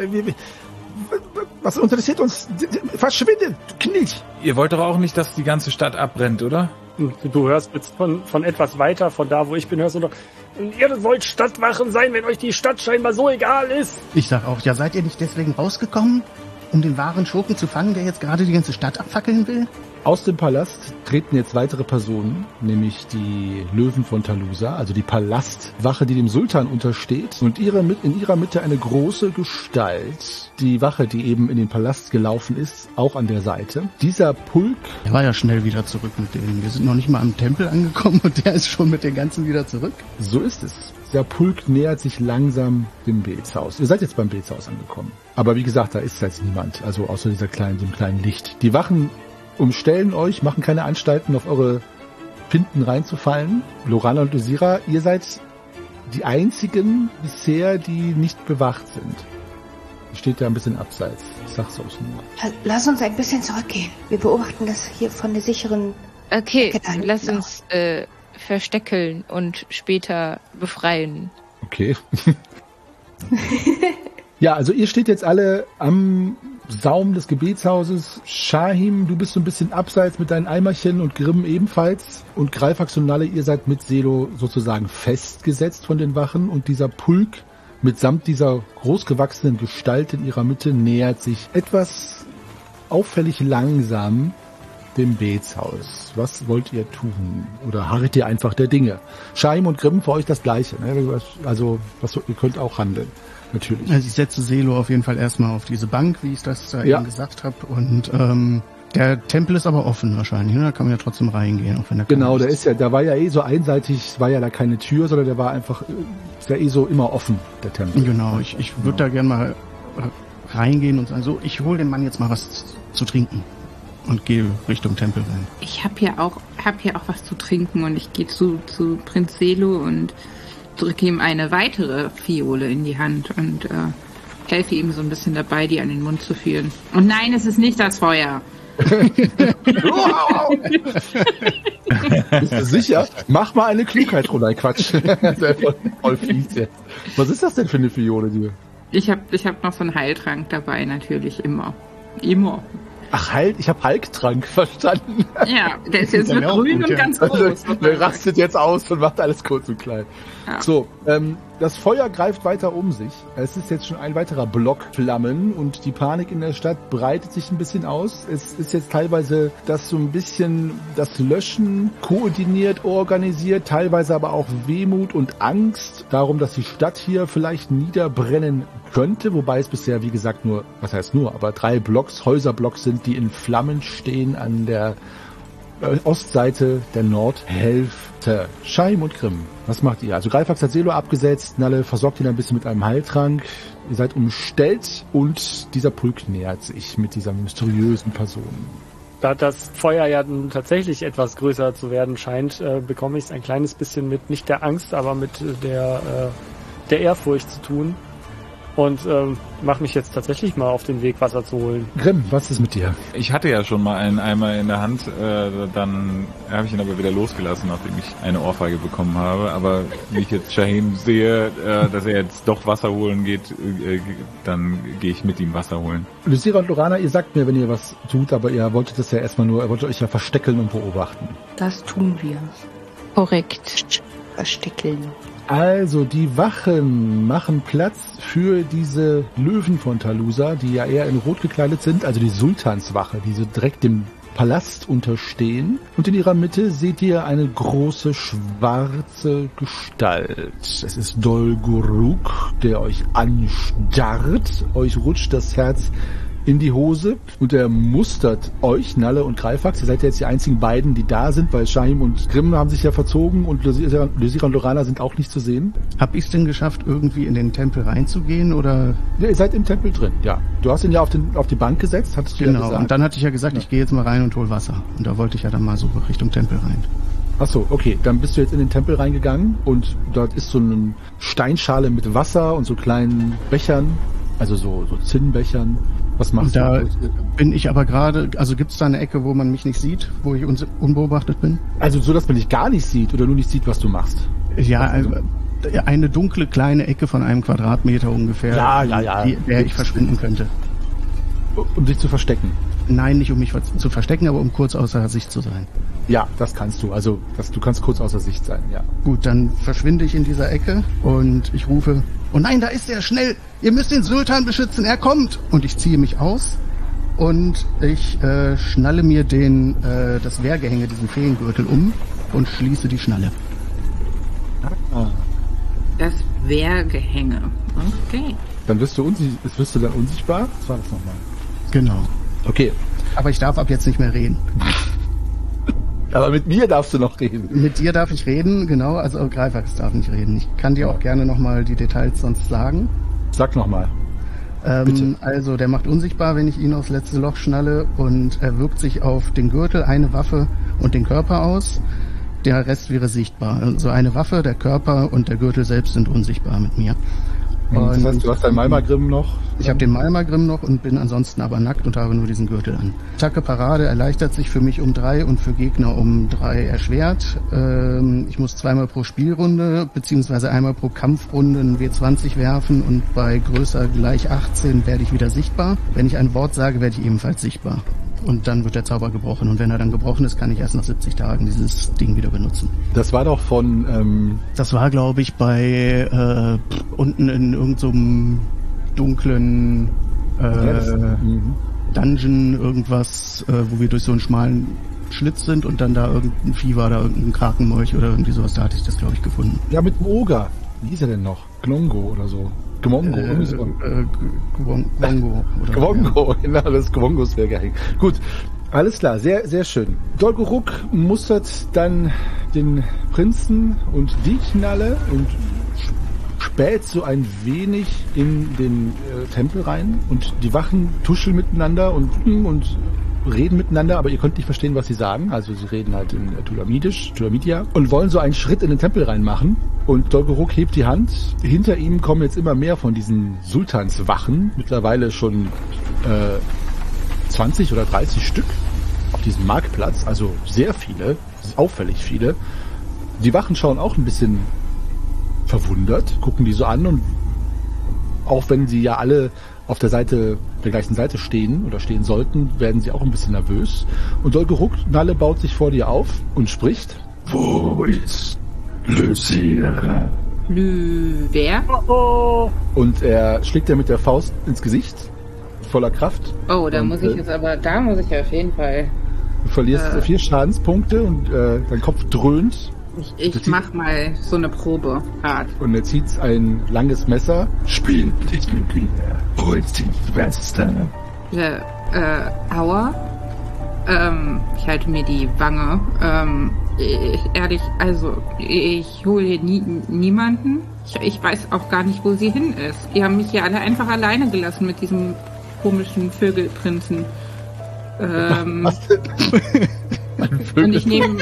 was interessiert uns? Verschwinde! Knilch! Ihr wollt doch auch nicht, dass die ganze Stadt abbrennt, oder? Du hörst jetzt von etwas weiter, von da, wo ich bin, hörst du doch, ihr sollt Stadtwachen sein, wenn euch die Stadt scheinbar so egal ist. Ich sag auch, ja, seid ihr nicht deswegen rausgekommen, um den wahren Schurken zu fangen, der jetzt gerade die ganze Stadt abfackeln will? Aus dem Palast treten jetzt weitere Personen, nämlich die Löwen von Talusa, also die Palastwache, die dem Sultan untersteht. Und in ihrer Mitte eine große Gestalt, die Wache, die eben in den Palast gelaufen ist, auch an der Seite. Dieser Pulk... Der war ja schnell wieder zurück mit denen. Wir sind noch nicht mal am Tempel angekommen und der ist schon mit den ganzen wieder zurück. So ist es. Der Pulk nähert sich langsam dem Betshaus. Ihr seid jetzt beim Betshaus angekommen. Aber wie gesagt, da ist jetzt niemand, also außer dem kleinen Licht. Die Wachen umstellen euch, machen keine Anstalten, auf eure Pinten reinzufallen. Lorana und Lysira, ihr seid die einzigen bisher, die nicht bewacht sind. Ihr steht da ein bisschen abseits. Ich sag's euch nur. Lass uns ein bisschen zurückgehen. Wir beobachten das hier von der sicheren... Okay, Ecke lass uns versteckeln und später befreien. Okay. Ja, also ihr steht jetzt alle am Saum des Gebetshauses. Shahim, du bist so ein bisschen abseits mit deinen Eimerchen und Grimm ebenfalls. Und Greifax und Nalle, ihr seid mit Selo sozusagen festgesetzt von den Wachen. Und dieser Pulk mitsamt dieser großgewachsenen Gestalt in ihrer Mitte nähert sich etwas auffällig langsam dem Betshaus. Was wollt ihr tun? Oder harret ihr einfach der Dinge? Shahim und Grimm, für euch das Gleiche. Ne? Also ihr könnt auch handeln. Natürlich. Also ich setze Selo auf jeden Fall erstmal auf diese Bank, wie ich das eben gesagt habe. Und der Tempel ist aber offen wahrscheinlich, ne? Da kann man ja trotzdem reingehen, auch wenn der Genau, da war ja so einseitig, war ja da keine Tür, sondern der war einfach, ist ja so immer offen, der Tempel. Genau, ich würde da gerne mal reingehen und sagen, so, ich hole dem Mann jetzt mal was zu trinken und gehe Richtung Tempel rein. Ich habe hier auch was zu trinken und ich gehe zu Prinz Selo und drücke ihm eine weitere Fiole in die Hand und helfe ihm so ein bisschen dabei, die an den Mund zu führen. Und nein, es ist nicht das Feuer. Bist du sicher? Mach mal eine Klugheit runter. Quatsch. Voll fies jetzt. Was ist das denn für eine Fiole, die? Ich hab noch so einen Heiltrank dabei, natürlich immer. Ach, ich habe Halktrank verstanden. Ja, der ist jetzt so grün und ganz groß. Der rastet jetzt aus und macht alles kurz und klein. Ja. So, das Feuer greift weiter um sich. Es ist jetzt schon ein weiterer Block Flammen und die Panik in der Stadt breitet sich ein bisschen aus. Es ist jetzt teilweise das Löschen koordiniert, organisiert, teilweise aber auch Wehmut und Angst darum, dass die Stadt hier vielleicht niederbrennen könnte, wobei es bisher, wie gesagt, aber 3 Häuserblocks sind, die in Flammen stehen an der Ostseite der Nordhälfte. Shahim und Grimm, was macht ihr? Also Greifax hat Selo abgesetzt, Nalle versorgt ihn ein bisschen mit einem Heiltrank. Ihr seid umstellt und dieser Pulk nähert sich mit dieser mysteriösen Person. Da das Feuer ja nun tatsächlich etwas größer zu werden scheint, bekomme ich es ein kleines bisschen mit, nicht der Angst, aber mit der Ehrfurcht zu tun. Und mache mich jetzt tatsächlich mal auf den Weg, Wasser zu holen. Grimm, was ist mit dir? Ich hatte ja schon mal einen Eimer in der Hand, dann habe ich ihn aber wieder losgelassen, nachdem ich eine Ohrfeige bekommen habe. Aber wie ich jetzt Shahim sehe, dass er jetzt doch Wasser holen geht, dann gehe ich mit ihm Wasser holen. Lysira und Lorana, ihr sagt mir, wenn ihr was tut, aber ihr wolltet das ja erstmal ihr wolltet euch ja versteckeln und beobachten. Das tun wir. Korrekt. Versteckeln. Also, die Wachen machen Platz für diese Löwen von Talusa, die ja eher in Rot gekleidet sind, also die Sultanswache, die so direkt dem Palast unterstehen und in ihrer Mitte seht ihr eine große schwarze Gestalt. Es ist Dol Guruk, der euch anstarrt. Euch rutscht das Herz in die Hose und er mustert euch, Nalle und Greifax. Ihr seid ja jetzt die einzigen beiden, die da sind, weil Shahim und Grimm haben sich ja verzogen und Lysira und Lorana sind auch nicht zu sehen. Hab ich's denn geschafft, irgendwie in den Tempel reinzugehen, oder? Ja, ihr seid im Tempel drin, ja. Du hast ihn ja auf die Bank gesetzt, hattest du ja gesagt. Und dann hatte ich ja gesagt, ich gehe jetzt mal rein und hol Wasser. Und da wollte ich ja dann mal so Richtung Tempel rein. Ach so, okay. Dann bist du jetzt in den Tempel reingegangen und dort ist so eine Steinschale mit Wasser und so kleinen Bechern, also so Zinnbechern. Was machst du? Da du? Bin ich aber gerade, also gibt's da eine Ecke, wo man mich nicht sieht, wo ich unbeobachtet bin? Also so, dass man dich gar nicht sieht oder nur nicht sieht, was du machst? Ja, eine dunkle kleine Ecke von 1 Quadratmeter ungefähr, in der ich verschwinden könnte. Um dich zu verstecken? Nein, nicht um mich zu verstecken, aber um kurz außer Sicht zu sein. Ja, das kannst du. Also du kannst kurz außer Sicht sein, ja. Gut, dann verschwinde ich in dieser Ecke und ich rufe, oh nein, da ist er, schnell! Ihr müsst den Sultan beschützen, er kommt! Und ich ziehe mich aus und ich schnalle mir das Wehrgehänge, diesen Feengürtel um und schließe die Schnalle. Das Wehrgehänge. Okay. Dann wirst du dann unsichtbar? Was war das nochmal? Genau. Okay. Aber ich darf ab jetzt nicht mehr reden. Aber mit mir darfst du noch reden. Mit dir darf ich reden, genau. Also Greifax darf nicht reden. Ich kann dir auch gerne nochmal die Details sonst sagen. Sag nochmal. Also der macht unsichtbar, wenn ich ihn aufs letzte Loch schnalle, und er wirkt sich auf den Gürtel, eine Waffe und den Körper aus. Der Rest wäre sichtbar. Also eine Waffe, der Körper und der Gürtel selbst sind unsichtbar mit mir. Und das heißt, du hast deinen Malmagrim noch? Ich habe den Malmagrim noch und bin ansonsten aber nackt und habe nur diesen Gürtel an. Attacke Parade erleichtert sich für mich um 3 und für Gegner um 3 erschwert. Ich muss 2-mal pro Spielrunde beziehungsweise einmal pro Kampfrunde einen W20 werfen und bei größer gleich 18 werde ich wieder sichtbar. Wenn ich ein Wort sage, werde ich ebenfalls sichtbar. Und dann wird der Zauber gebrochen. Und wenn er dann gebrochen ist, kann ich erst nach 70 Tagen dieses Ding wieder benutzen. Das war doch von... Das war, glaube ich, bei unten in irgendeinem dunklen Dungeon irgendwas, wo wir durch so einen schmalen Schlitz sind und dann da irgendein Vieh war, da irgendein Krakenmolch oder irgendwie sowas. Da hatte ich das, glaube ich, gefunden. Ja, mit dem Oger. Wie hieß er denn noch? Gnongo oder so. Gwongo, Gwongo, genau, das Gwongos Wehrgehänge. Gut, alles klar, sehr, sehr schön. Dol Guruk mustert dann den Prinzen und die Knalle und späht so ein wenig in den Tempel rein und die Wachen tuscheln miteinander und reden miteinander, aber ihr könnt nicht verstehen, was sie sagen. Also sie reden halt in Tulamidia und wollen so einen Schritt in den Tempel reinmachen. Und Dol Guruk hebt die Hand. Hinter ihm kommen jetzt immer mehr von diesen Sultanswachen. Mittlerweile schon 20 oder 30 Stück auf diesem Marktplatz. Also sehr viele, auffällig viele. Die Wachen schauen auch ein bisschen verwundert, gucken die so an und auch wenn sie ja alle auf der gleichen Seite stehen oder stehen sollten, werden sie auch ein bisschen nervös. Und Dol Guruk, Nalle, baut sich vor dir auf und spricht. Wo ist Lysira? Wer? Und er schlägt dir mit der Faust ins Gesicht, voller Kraft. Oh, da muss ich auf jeden Fall... Du verlierst 4 Schadenspunkte und dein Kopf dröhnt. Ich mach mal so eine Probe. Hart. Und er zieht ein langes Messer. Spiel dich mit mir. Wo ist die Schwester? Aua. Ich halte mir die Wange. Ehrlich, also, ich hole niemanden. Ich weiß auch gar nicht, wo sie hin ist. Die haben mich hier alle einfach alleine gelassen mit diesem komischen Vögelprinzen. Was denn? Und ich nehme...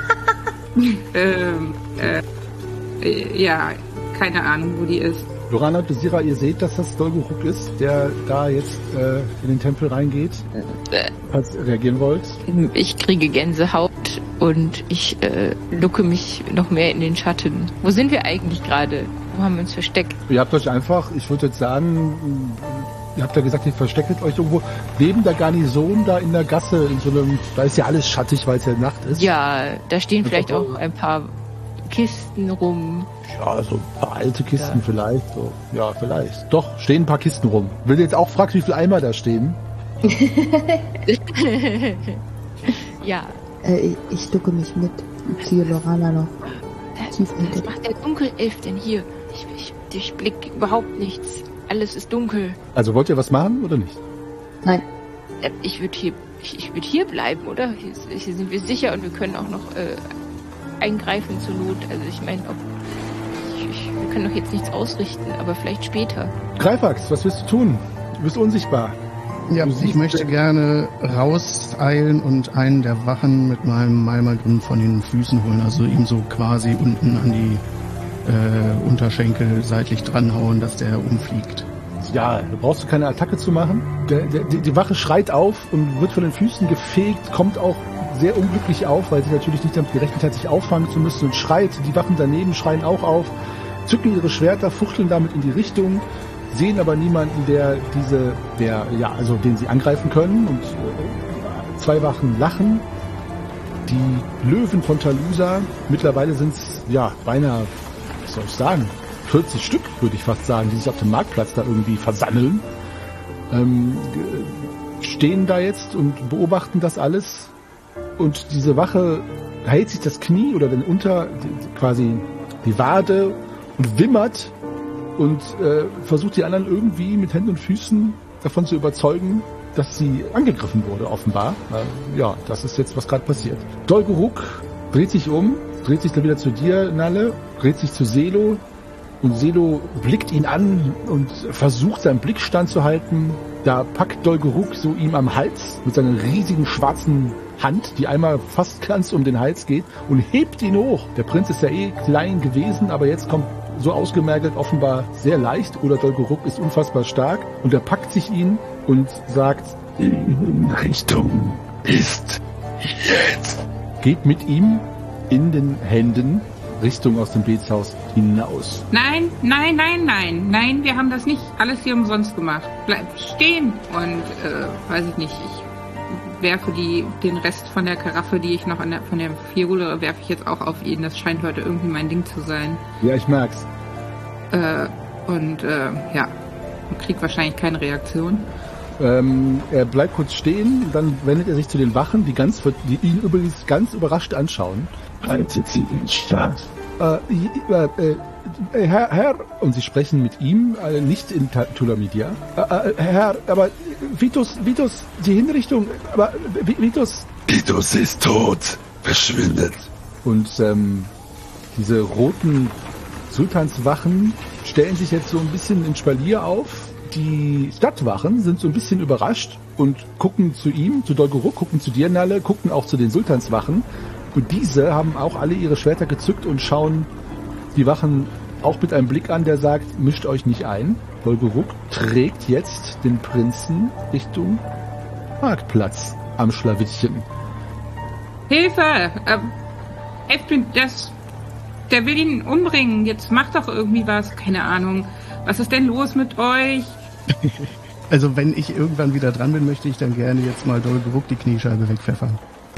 ja, keine Ahnung, wo die ist. Lorana und Lysira, ihr seht, dass das Dol Guruk ist, der da jetzt in den Tempel reingeht. Falls ihr reagieren wollt. Ich kriege Gänsehaut und ich lucke mich noch mehr in den Schatten. Wo sind wir eigentlich gerade? Wo haben wir uns versteckt? Ihr habt euch einfach, ich würde jetzt sagen, ihr habt ja gesagt, ihr versteckt euch irgendwo neben der Garnison da in der Gasse, in so einem, da ist ja alles schattig, weil es ja Nacht ist. Ja, da stehen vielleicht auch ein paar Kisten rum. Ja, so ein paar alte Kisten vielleicht. So. Ja, vielleicht. Doch, stehen ein paar Kisten rum. Will jetzt auch fragen, wie viele Eimer da stehen? Ja. Ich ducke mich mit. Ziehe Lorana noch. Was macht der Dunkelelf denn hier? Ich blick überhaupt nichts. Alles ist dunkel. Also wollt ihr was machen oder nicht? Nein. Ich würde hier bleiben, oder? Hier sind wir sicher und wir können auch noch eingreifen zur Not. Also ich meine, wir können doch jetzt nichts ausrichten, aber vielleicht später. Greifax, was willst du tun? Du bist unsichtbar. Ja, ich möchte gerne rauseilen und einen der Wachen mit meinem Malmagrim von den Füßen holen, also ihm so quasi unten an die Unterschenkel seitlich dranhauen, dass der umfliegt. Ja, da brauchst du keine Attacke zu machen. Die Wache schreit auf und wird von den Füßen gefegt, kommt auch sehr unglücklich auf, weil sie natürlich nicht damit gerechnet hat, sich auffangen zu müssen und schreit. Die Wachen daneben schreien auch auf, zücken ihre Schwerter, fuchteln damit in die Richtung, sehen aber niemanden, den sie angreifen können, und zwei Wachen lachen. Die Löwen von Talusa, mittlerweile sind es beinahe, was soll ich sagen, 40 Stück, würde ich fast sagen, die sich auf dem Marktplatz da irgendwie versammeln, stehen da jetzt und beobachten das alles, und diese Wache hält sich das Knie oder quasi die Wade und wimmert und versucht die anderen irgendwie mit Händen und Füßen davon zu überzeugen, dass sie angegriffen wurde, offenbar. Das ist jetzt, was gerade passiert. Dol Guruk dreht sich um, dreht sich dann wieder zu dir, Nalle, dreht sich zu Selo, und Selo blickt ihn an und versucht, seinen Blick standzuhalten. Da packt Dol Guruk so ihm am Hals mit seiner riesigen schwarzen Hand, die einmal fast ganz um den Hals geht, und hebt ihn hoch. Der Prinz ist ja klein gewesen, aber jetzt kommt so ausgemergelt, offenbar sehr leicht, oder Dol Guruk ist unfassbar stark, und er packt sich ihn und sagt, in Richtung ist jetzt. Geht mit ihm in den Händen Richtung aus dem Betshaus hinaus. Nein, wir haben das nicht alles hier umsonst gemacht. Bleib stehen und, weiß ich nicht, ich werfe den Rest von der Karaffe, die ich noch von der Fiole, werfe ich jetzt auch auf ihn. Das scheint heute irgendwie mein Ding zu sein. Ja, ich merk's. Man kriegt wahrscheinlich keine Reaktion. Er bleibt kurz stehen, dann wendet er sich zu den Wachen, die ihn übrigens ganz überrascht anschauen. Haltet sie in Stadt. Herr, und sie sprechen mit ihm, nicht in Tulamidia. Herr, aber Vitus, die Hinrichtung, aber Vitus... Vitus ist tot, verschwindet. Und diese roten Sultanswachen stellen sich jetzt so ein bisschen in Spalier auf. Die Stadtwachen sind so ein bisschen überrascht und gucken zu ihm, zu Dol Guruk, gucken zu dir, Nalle, gucken auch zu den Sultanswachen. Und diese haben auch alle ihre Schwerter gezückt und schauen die Wachen auch mit einem Blick an, der sagt, mischt euch nicht ein. Dol Guruk trägt jetzt den Prinzen Richtung Marktplatz am Schlawittchen. Hilfe! Der will ihn umbringen. Jetzt macht doch irgendwie was. Keine Ahnung. Was ist denn los mit euch? Also wenn ich irgendwann wieder dran bin, möchte ich dann gerne jetzt mal Dol Guruk die Kniescheibe wegpfeffern.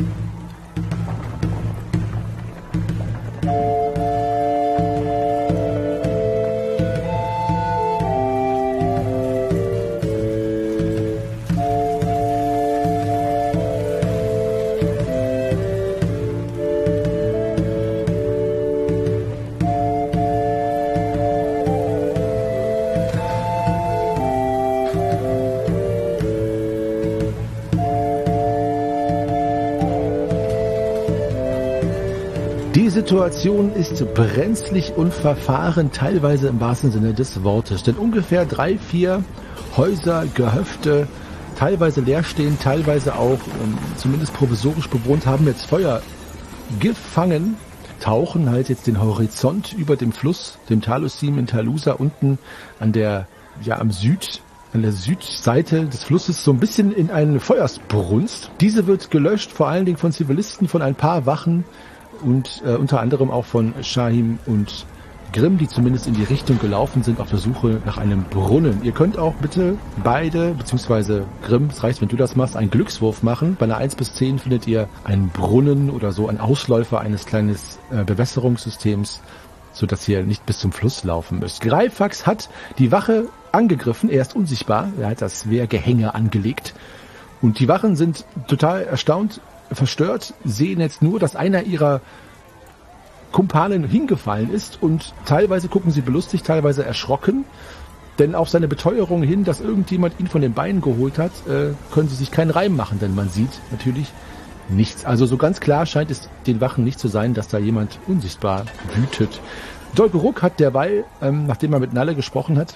Die Situation ist brenzlig und verfahren, teilweise im wahrsten Sinne des Wortes. Denn ungefähr 3, 4 Häuser, Gehöfte, teilweise leer stehen, teilweise auch zumindest provisorisch bewohnt, haben jetzt Feuer gefangen, tauchen halt jetzt den Horizont über dem Fluss, dem Talusim in Talusa, unten an der Südseite des Flusses so ein bisschen in eine Feuersbrunst. Diese wird gelöscht, vor allen Dingen von Zivilisten, von ein paar Wachen, und unter anderem auch von Shahim und Grimm, die zumindest in die Richtung gelaufen sind, auf der Suche nach einem Brunnen. Ihr könnt auch bitte beide, beziehungsweise Grimm, es reicht, wenn du das machst, einen Glückswurf machen. Bei einer 1 bis 10 findet ihr einen Brunnen oder so, einen Ausläufer eines kleinen Bewässerungssystems, sodass ihr nicht bis zum Fluss laufen müsst. Greifax hat die Wache angegriffen, er ist unsichtbar, er hat das Wehrgehänge angelegt und die Wachen sind total erstaunt, verstört, sehen jetzt nur, dass einer ihrer Kumpanen hingefallen ist und teilweise gucken sie belustigt, teilweise erschrocken, denn auf seine Beteuerung hin, dass irgendjemand ihn von den Beinen geholt hat, können sie sich keinen Reim machen, denn man sieht natürlich nichts. Also so ganz klar scheint es den Wachen nicht zu sein, dass da jemand unsichtbar wütet. Dolgoruk hat derweil, nachdem er mit Nalle gesprochen hat,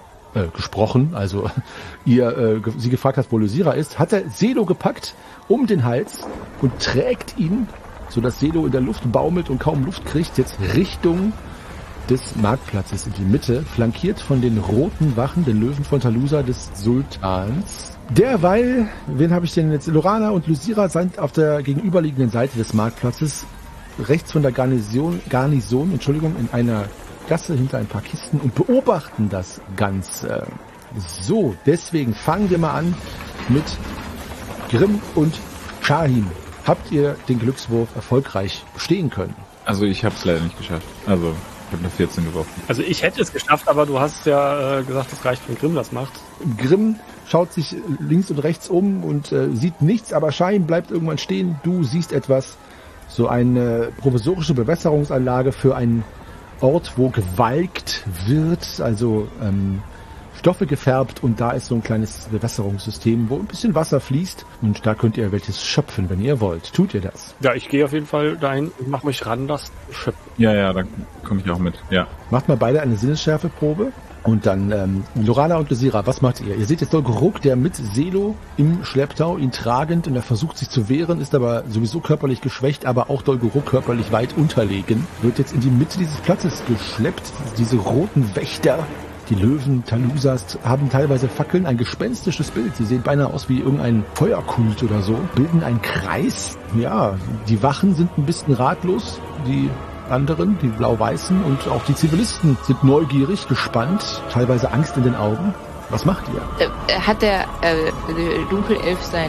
also sie gefragt hat, wo Lysira ist, hat er Selo gepackt um den Hals und trägt ihn, sodass Selo in der Luft baumelt und kaum Luft kriegt, jetzt Richtung des Marktplatzes in die Mitte, flankiert von den roten Wachen, den Löwen von Talusa des Sultans. Derweil, wen habe ich denn jetzt? Lorana und Lysira sind auf der gegenüberliegenden Seite des Marktplatzes, rechts von der Garnison, in einer Gasse hinter ein paar Kisten und beobachten das Ganze. So, deswegen fangen wir mal an mit Grimm und Shahim. Habt ihr den Glückswurf erfolgreich bestehen können? Also ich habe es leider nicht geschafft. Also ich habe eine 14 geworfen. Also ich hätte es geschafft, aber du hast ja gesagt, es reicht, wenn Grimm das macht. Grimm schaut sich links und rechts um und sieht nichts, aber Shahim bleibt irgendwann stehen. Du siehst etwas, so eine provisorische Bewässerungsanlage für einen Ort, wo gewalkt wird, also Stoffe gefärbt und da ist so ein kleines Bewässerungssystem, wo ein bisschen Wasser fließt und da könnt ihr welches schöpfen, wenn ihr wollt. Tut ihr das? Ja, ich gehe auf jeden Fall dahin und mache mich ran, das schöpfen. Ja, da komme ich auch mit, ja. Macht mal beide eine Sinnesschärfeprobe und dann Lorana und Lysira, was macht ihr? Ihr seht jetzt Dolgoruk, der mit Selo im Schlepptau, ihn tragend und er versucht sich zu wehren, ist aber sowieso körperlich geschwächt, aber auch Dolgoruk körperlich weit unterlegen, wird jetzt in die Mitte dieses Platzes geschleppt, diese roten Wächter. Die Löwen Talusas haben teilweise Fackeln, ein gespenstisches Bild. Sie sehen beinahe aus wie irgendein Feuerkult oder so, bilden einen Kreis. Ja, die Wachen sind ein bisschen ratlos, die anderen, die Blau-Weißen und auch die Zivilisten sind neugierig, gespannt, teilweise Angst in den Augen. Was macht ihr? Hat der Dunkelelf sein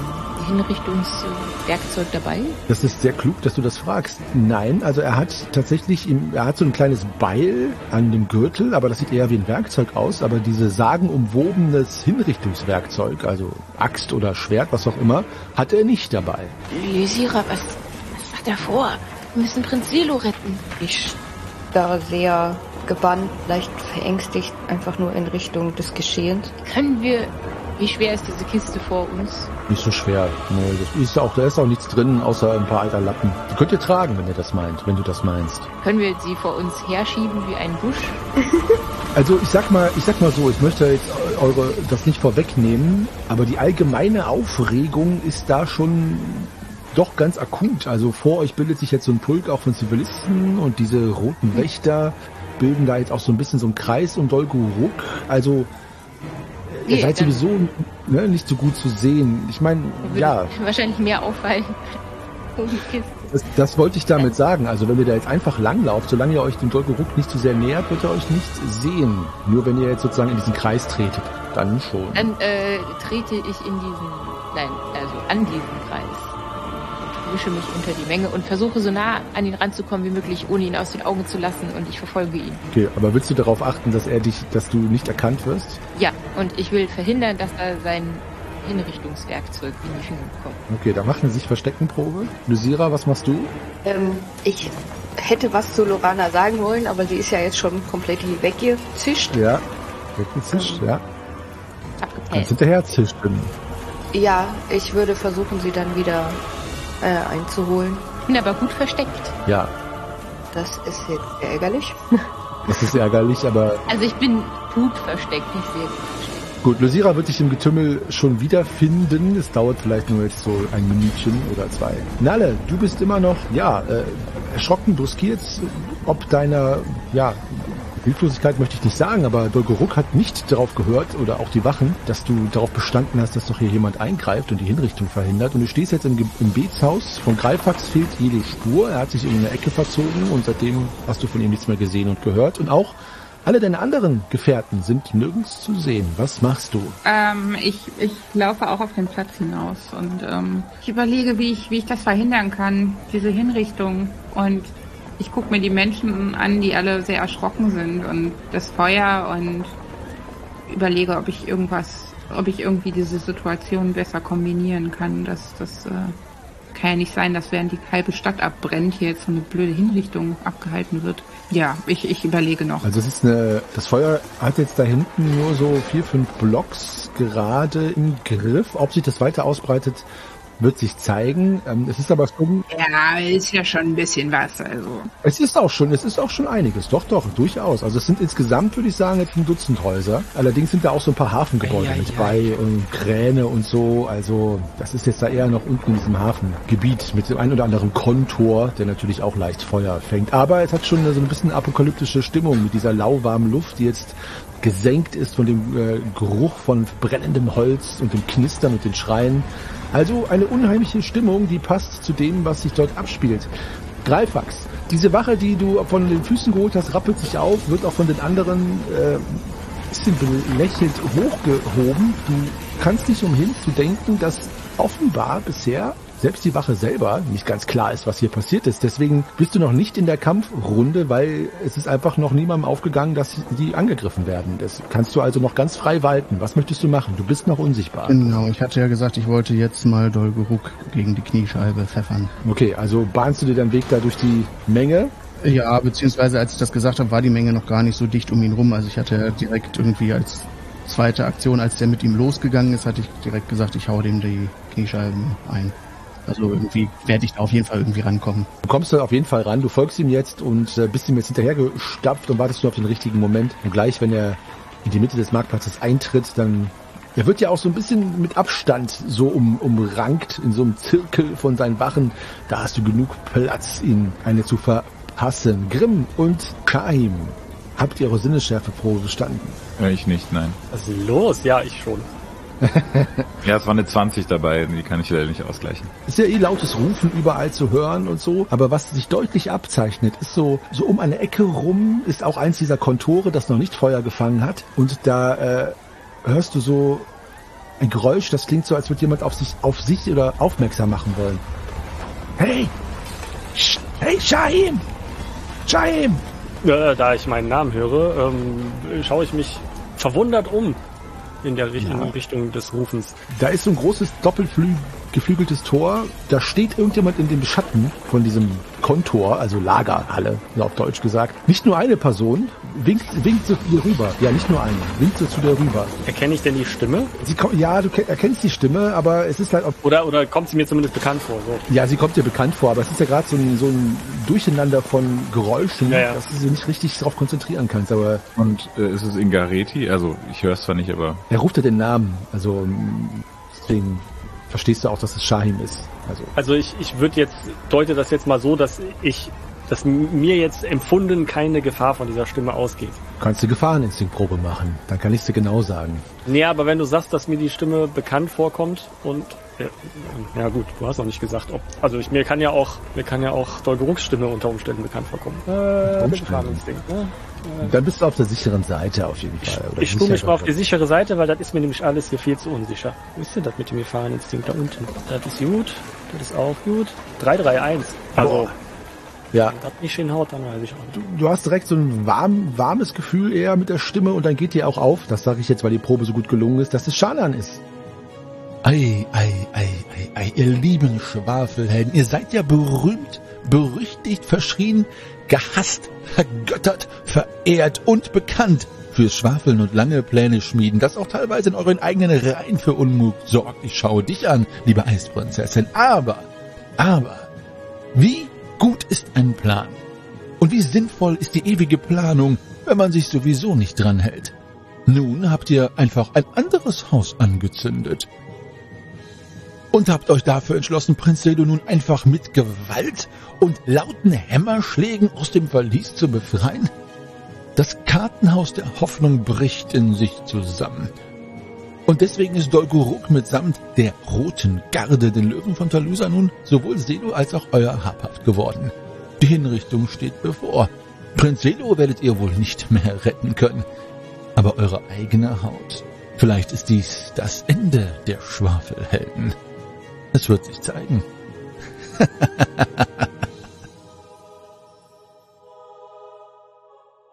Hinrichtungswerkzeug dabei? Das ist sehr klug, dass du das fragst. Nein, also er hat tatsächlich, er hat so ein kleines Beil an dem Gürtel, aber das sieht eher wie ein Werkzeug aus, aber diese sagenumwobenes Hinrichtungswerkzeug, also Axt oder Schwert, was auch immer, hat er nicht dabei. Lysira, was hat er vor? Wir müssen Prinz Selo retten. Ich starre sehr gebannt, leicht verängstigt, einfach nur in Richtung des Geschehens. Wie schwer ist diese Kiste vor uns? Nicht so schwer. Nee, da ist auch nichts drin, außer ein paar alter Lappen. Die könnt ihr tragen, wenn du das meinst. Können wir sie vor uns herschieben wie ein Busch? Also ich sag mal so, ich möchte jetzt das nicht vorwegnehmen, aber die allgemeine Aufregung ist da schon doch ganz akut. Also vor euch bildet sich jetzt so ein Pulk auch von Zivilisten und diese roten Wächter bilden da jetzt auch so ein bisschen so einen Kreis um Dolgoruk. Also ihr seid sowieso nicht so gut zu sehen. Ich meine, ja. Wahrscheinlich mehr auffallen. Das wollte ich damit sagen. Also wenn ihr da jetzt einfach langlauft, solange ihr euch dem Dolgoruk nicht zu sehr nähert, wird er euch nicht sehen. Nur wenn ihr jetzt sozusagen in diesen Kreis tretet, dann schon. Dann trete ich an diesen Kreis. Mische mich unter die Menge und versuche so nah an ihn ranzukommen wie möglich, ohne ihn aus den Augen zu lassen, und ich verfolge ihn. Okay, aber willst du darauf achten, dass du nicht erkannt wirst? Ja, und ich will verhindern, dass er sein Hinrichtungswerkzeug in die Finger bekommt. Okay, da machen Sie sich Versteckenprobe. Lysira, was machst du? Ich hätte was zu Lorana sagen wollen, aber sie ist ja jetzt schon komplett weggezischt. Ja, weggezischt, ja. Abgepellt. Kannst hinterher zischen. Ja, ich würde versuchen, sie dann wieder einzuholen. Ich bin aber gut versteckt. Ja. Das ist jetzt ärgerlich. Das ist ärgerlich, aber... Also ich bin gut versteckt, nicht sehr gut versteckt. Gut, Lysira wird sich im Getümmel schon wiederfinden. Es dauert vielleicht nur jetzt so ein Minütchen oder zwei. Nalle, du bist immer noch, erschrocken, bruskiert, ob deiner, Hilflosigkeit möchte ich nicht sagen, aber Dolgoruk hat nicht darauf gehört, oder auch die Wachen, dass du darauf bestanden hast, dass doch hier jemand eingreift und die Hinrichtung verhindert. Und du stehst jetzt im Beetshaus. Von Greifax fehlt jede Spur. Er hat sich in eine Ecke verzogen und seitdem hast du von ihm nichts mehr gesehen und gehört. Und auch alle deine anderen Gefährten sind nirgends zu sehen. Was machst du? Ich laufe auch auf den Platz hinaus und ich überlege, wie ich das verhindern kann, diese Hinrichtung. Und ich gucke mir die Menschen an, die alle sehr erschrocken sind und das Feuer, und überlege, ob ich irgendwie diese Situation besser kombinieren kann, dass das Kann ja nicht sein, dass während die halbe Stadt abbrennt, hier jetzt so eine blöde Hinrichtung abgehalten wird. Ja, ich überlege noch. Also das Feuer hat jetzt da hinten nur so 4-5 Blocks gerade im Griff. Ob sich das weiter ausbreitet, wird sich zeigen. Es ist aber schon... Ja, ist ja schon ein bisschen was, also. Es ist auch schon einiges. Doch, durchaus. Also es sind insgesamt, würde ich sagen, jetzt ein Dutzend Häuser. Allerdings sind da auch so ein paar Hafengebäude mit bei und Kräne und so. Also das ist jetzt da eher noch unten in diesem Hafengebiet mit dem einen oder anderen Kontor, der natürlich auch leicht Feuer fängt. Aber es hat schon so ein bisschen apokalyptische Stimmung mit dieser lauwarmen Luft, die jetzt gesenkt ist von dem Geruch von brennendem Holz und dem Knistern und den Schreien. Also eine unheimliche Stimmung, die passt zu dem, was sich dort abspielt. Greifax, diese Wache, die du von den Füßen geholt hast, rappelt sich auf, wird auch von den anderen bisschen belächelt hochgehoben. Du kannst nicht umhin zu denken, dass offenbar bisher selbst die Wache selber nicht ganz klar ist, was hier passiert ist. Deswegen bist du noch nicht in der Kampfrunde, weil es ist einfach noch niemandem aufgegangen, dass die angegriffen werden. Das kannst du also noch ganz frei walten. Was möchtest du machen? Du bist noch unsichtbar. Genau, ich hatte ja gesagt, ich wollte jetzt mal Dolgoruk gegen die Kniescheibe pfeffern. Okay, also bahnst du dir deinen Weg da durch die Menge? Ja, beziehungsweise als ich das gesagt habe, war die Menge noch gar nicht so dicht um ihn rum. Also ich hatte ja direkt irgendwie als zweite Aktion, als der mit ihm losgegangen ist, hatte ich direkt gesagt, ich hau dem die Kniescheiben ein. Also irgendwie werde ich da auf jeden Fall irgendwie rankommen. Du kommst da auf jeden Fall ran, du folgst ihm jetzt und bist ihm jetzt hinterhergestapft und wartest nur auf den richtigen Moment. Und gleich, wenn er in die Mitte des Marktplatzes eintritt, dann... Er wird ja auch so ein bisschen mit Abstand so umrankt in so einem Zirkel von seinen Wachen. Da hast du genug Platz, ihn eine zu verpassen. Grimm und Shahim, habt ihr eure Sinnesschärfe-Probe bestanden? Ich nicht, nein. Was ist los? Ja, ich schon. Ja, es war eine 20 dabei, die kann ich leider nicht ausgleichen. Ist ja lautes Rufen überall zu hören und so, aber was sich deutlich abzeichnet, ist so um eine Ecke rum, ist auch eins dieser Kontore, das noch nicht Feuer gefangen hat und da hörst du so ein Geräusch, das klingt so, als würde jemand auf sich oder aufmerksam machen wollen. Hey! Hey, Shahim! Shahim! Da ich meinen Namen höre, schaue ich mich verwundert um. In der Richtung des Rufens. Da ist so ein großes doppelgeflügeltes Tor. Da steht irgendjemand in dem Schatten von diesem Kontor, also Lagerhalle, auf Deutsch gesagt. Nicht nur eine Person winkt so zu dir rüber. Ja, nicht nur eine. Winkt so zu dir rüber. Erkenne ich denn die Stimme? Ja, du erkennst die Stimme, aber es ist halt... Oder kommt sie mir zumindest bekannt vor? So. Ja, sie kommt dir bekannt vor, aber es ist ja gerade so ein Durcheinander von Geräuschen, dass du sie nicht richtig darauf konzentrieren kannst. Aber und ist es Ingareti? Also ich höre es zwar nicht, aber... Er ruft dir den Namen, also deswegen verstehst du auch, dass es Shahim ist. Also ich deute das jetzt mal so, dass mir jetzt empfunden keine Gefahr von dieser Stimme ausgeht. Kannst du Gefahreninstinktprobe machen, dann kann ich es dir genau sagen. Nee, aber wenn du sagst, dass mir die Stimme bekannt vorkommt und ja gut, du hast noch nicht gesagt, mir kann ja auch Dolgoruks Stimme unter Umständen bekannt vorkommen. Gefahreninstinkt, ne? Dann bist du auf der sicheren Seite auf jeden Fall. Ich stumme mich mal auf die sichere Seite, weil das ist mir nämlich alles hier viel zu unsicher. Wo ist denn das mit dem Gefahreninstinkt da unten? Das ist gut, das ist auch gut. 3-3-1. Also, ja. wenn das nicht hinhaut, dann weiß ich auch nicht. Du hast direkt so ein warmes Gefühl eher mit der Stimme und dann geht dir auch auf, das sage ich jetzt, weil die Probe so gut gelungen ist, dass es Shannan ist. Ei, ihr lieben Schwafelhelden, ihr seid ja berühmt, berüchtigt, verschrien, gehasst, vergöttert, verehrt und bekannt fürs Schwafeln und lange Pläne schmieden, das auch teilweise in euren eigenen Reihen für Unmut sorgt. Ich schaue dich an, liebe Eisprinzessin, aber, wie gut ist ein Plan? Und wie sinnvoll ist die ewige Planung, wenn man sich sowieso nicht dran hält? Nun habt ihr einfach ein anderes Haus angezündet. Und habt euch dafür entschlossen, Prinz Selo nun einfach mit Gewalt und lauten Hämmerschlägen aus dem Verlies zu befreien? Das Kartenhaus der Hoffnung bricht in sich zusammen. Und deswegen ist Dolgoruk mitsamt der Roten Garde, den Löwen von Talusa, nun sowohl Selo als auch euer habhaft geworden. Die Hinrichtung steht bevor. Prinz Selo werdet ihr wohl nicht mehr retten können. Aber eure eigene Haut. Vielleicht ist dies das Ende der Schwafelhelden. Es wird sich zeigen.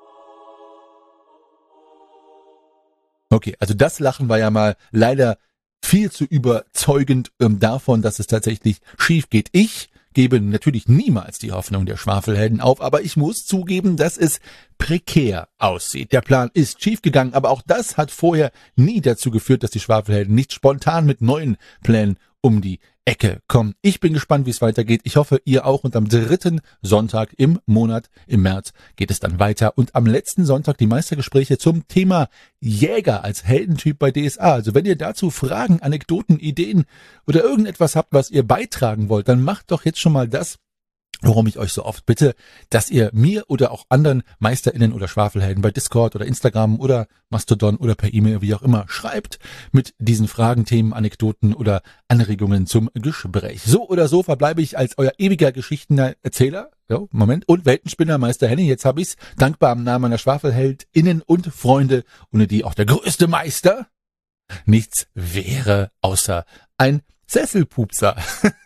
Okay, also das Lachen war ja mal leider viel zu überzeugend davon, dass es tatsächlich schief geht. Ich gebe natürlich niemals die Hoffnung der Schwafelhelden auf, aber ich muss zugeben, dass es prekär aussieht. Der Plan ist schiefgegangen, aber auch das hat vorher nie dazu geführt, dass die Schwafelhelden nicht spontan mit neuen Plänen um die Ecke kommen. Ich bin gespannt, wie es weitergeht. Ich hoffe, ihr auch. Und am 3. Sonntag im Monat, im März, geht es dann weiter. Und am letzten Sonntag die Meistergespräche zum Thema Jäger als Heldentyp bei DSA. Also wenn ihr dazu Fragen, Anekdoten, Ideen oder irgendetwas habt, was ihr beitragen wollt, dann macht doch jetzt schon mal das, worum ich euch so oft bitte, dass ihr mir oder auch anderen MeisterInnen oder Schwafelhelden bei Discord oder Instagram oder Mastodon oder per E-Mail, wie auch immer, schreibt mit diesen Fragen, Themen, Anekdoten oder Anregungen zum Gespräch. So oder so verbleibe ich als euer ewiger Geschichtenerzähler, und Weltenspinner Meister Henning. Jetzt habe ich's, dankbar am Namen meiner SchwafelheldInnen und Freunde, ohne die auch der größte Meister nichts wäre, außer ein Sesselpupser.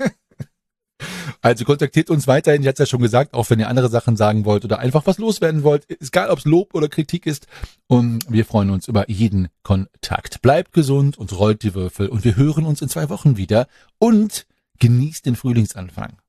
Also kontaktiert uns weiterhin, ich hatte es ja schon gesagt, auch wenn ihr andere Sachen sagen wollt oder einfach was loswerden wollt, egal ob es Lob oder Kritik ist, und wir freuen uns über jeden Kontakt. Bleibt gesund und rollt die Würfel und wir hören uns in 2 Wochen wieder und genießt den Frühlingsanfang.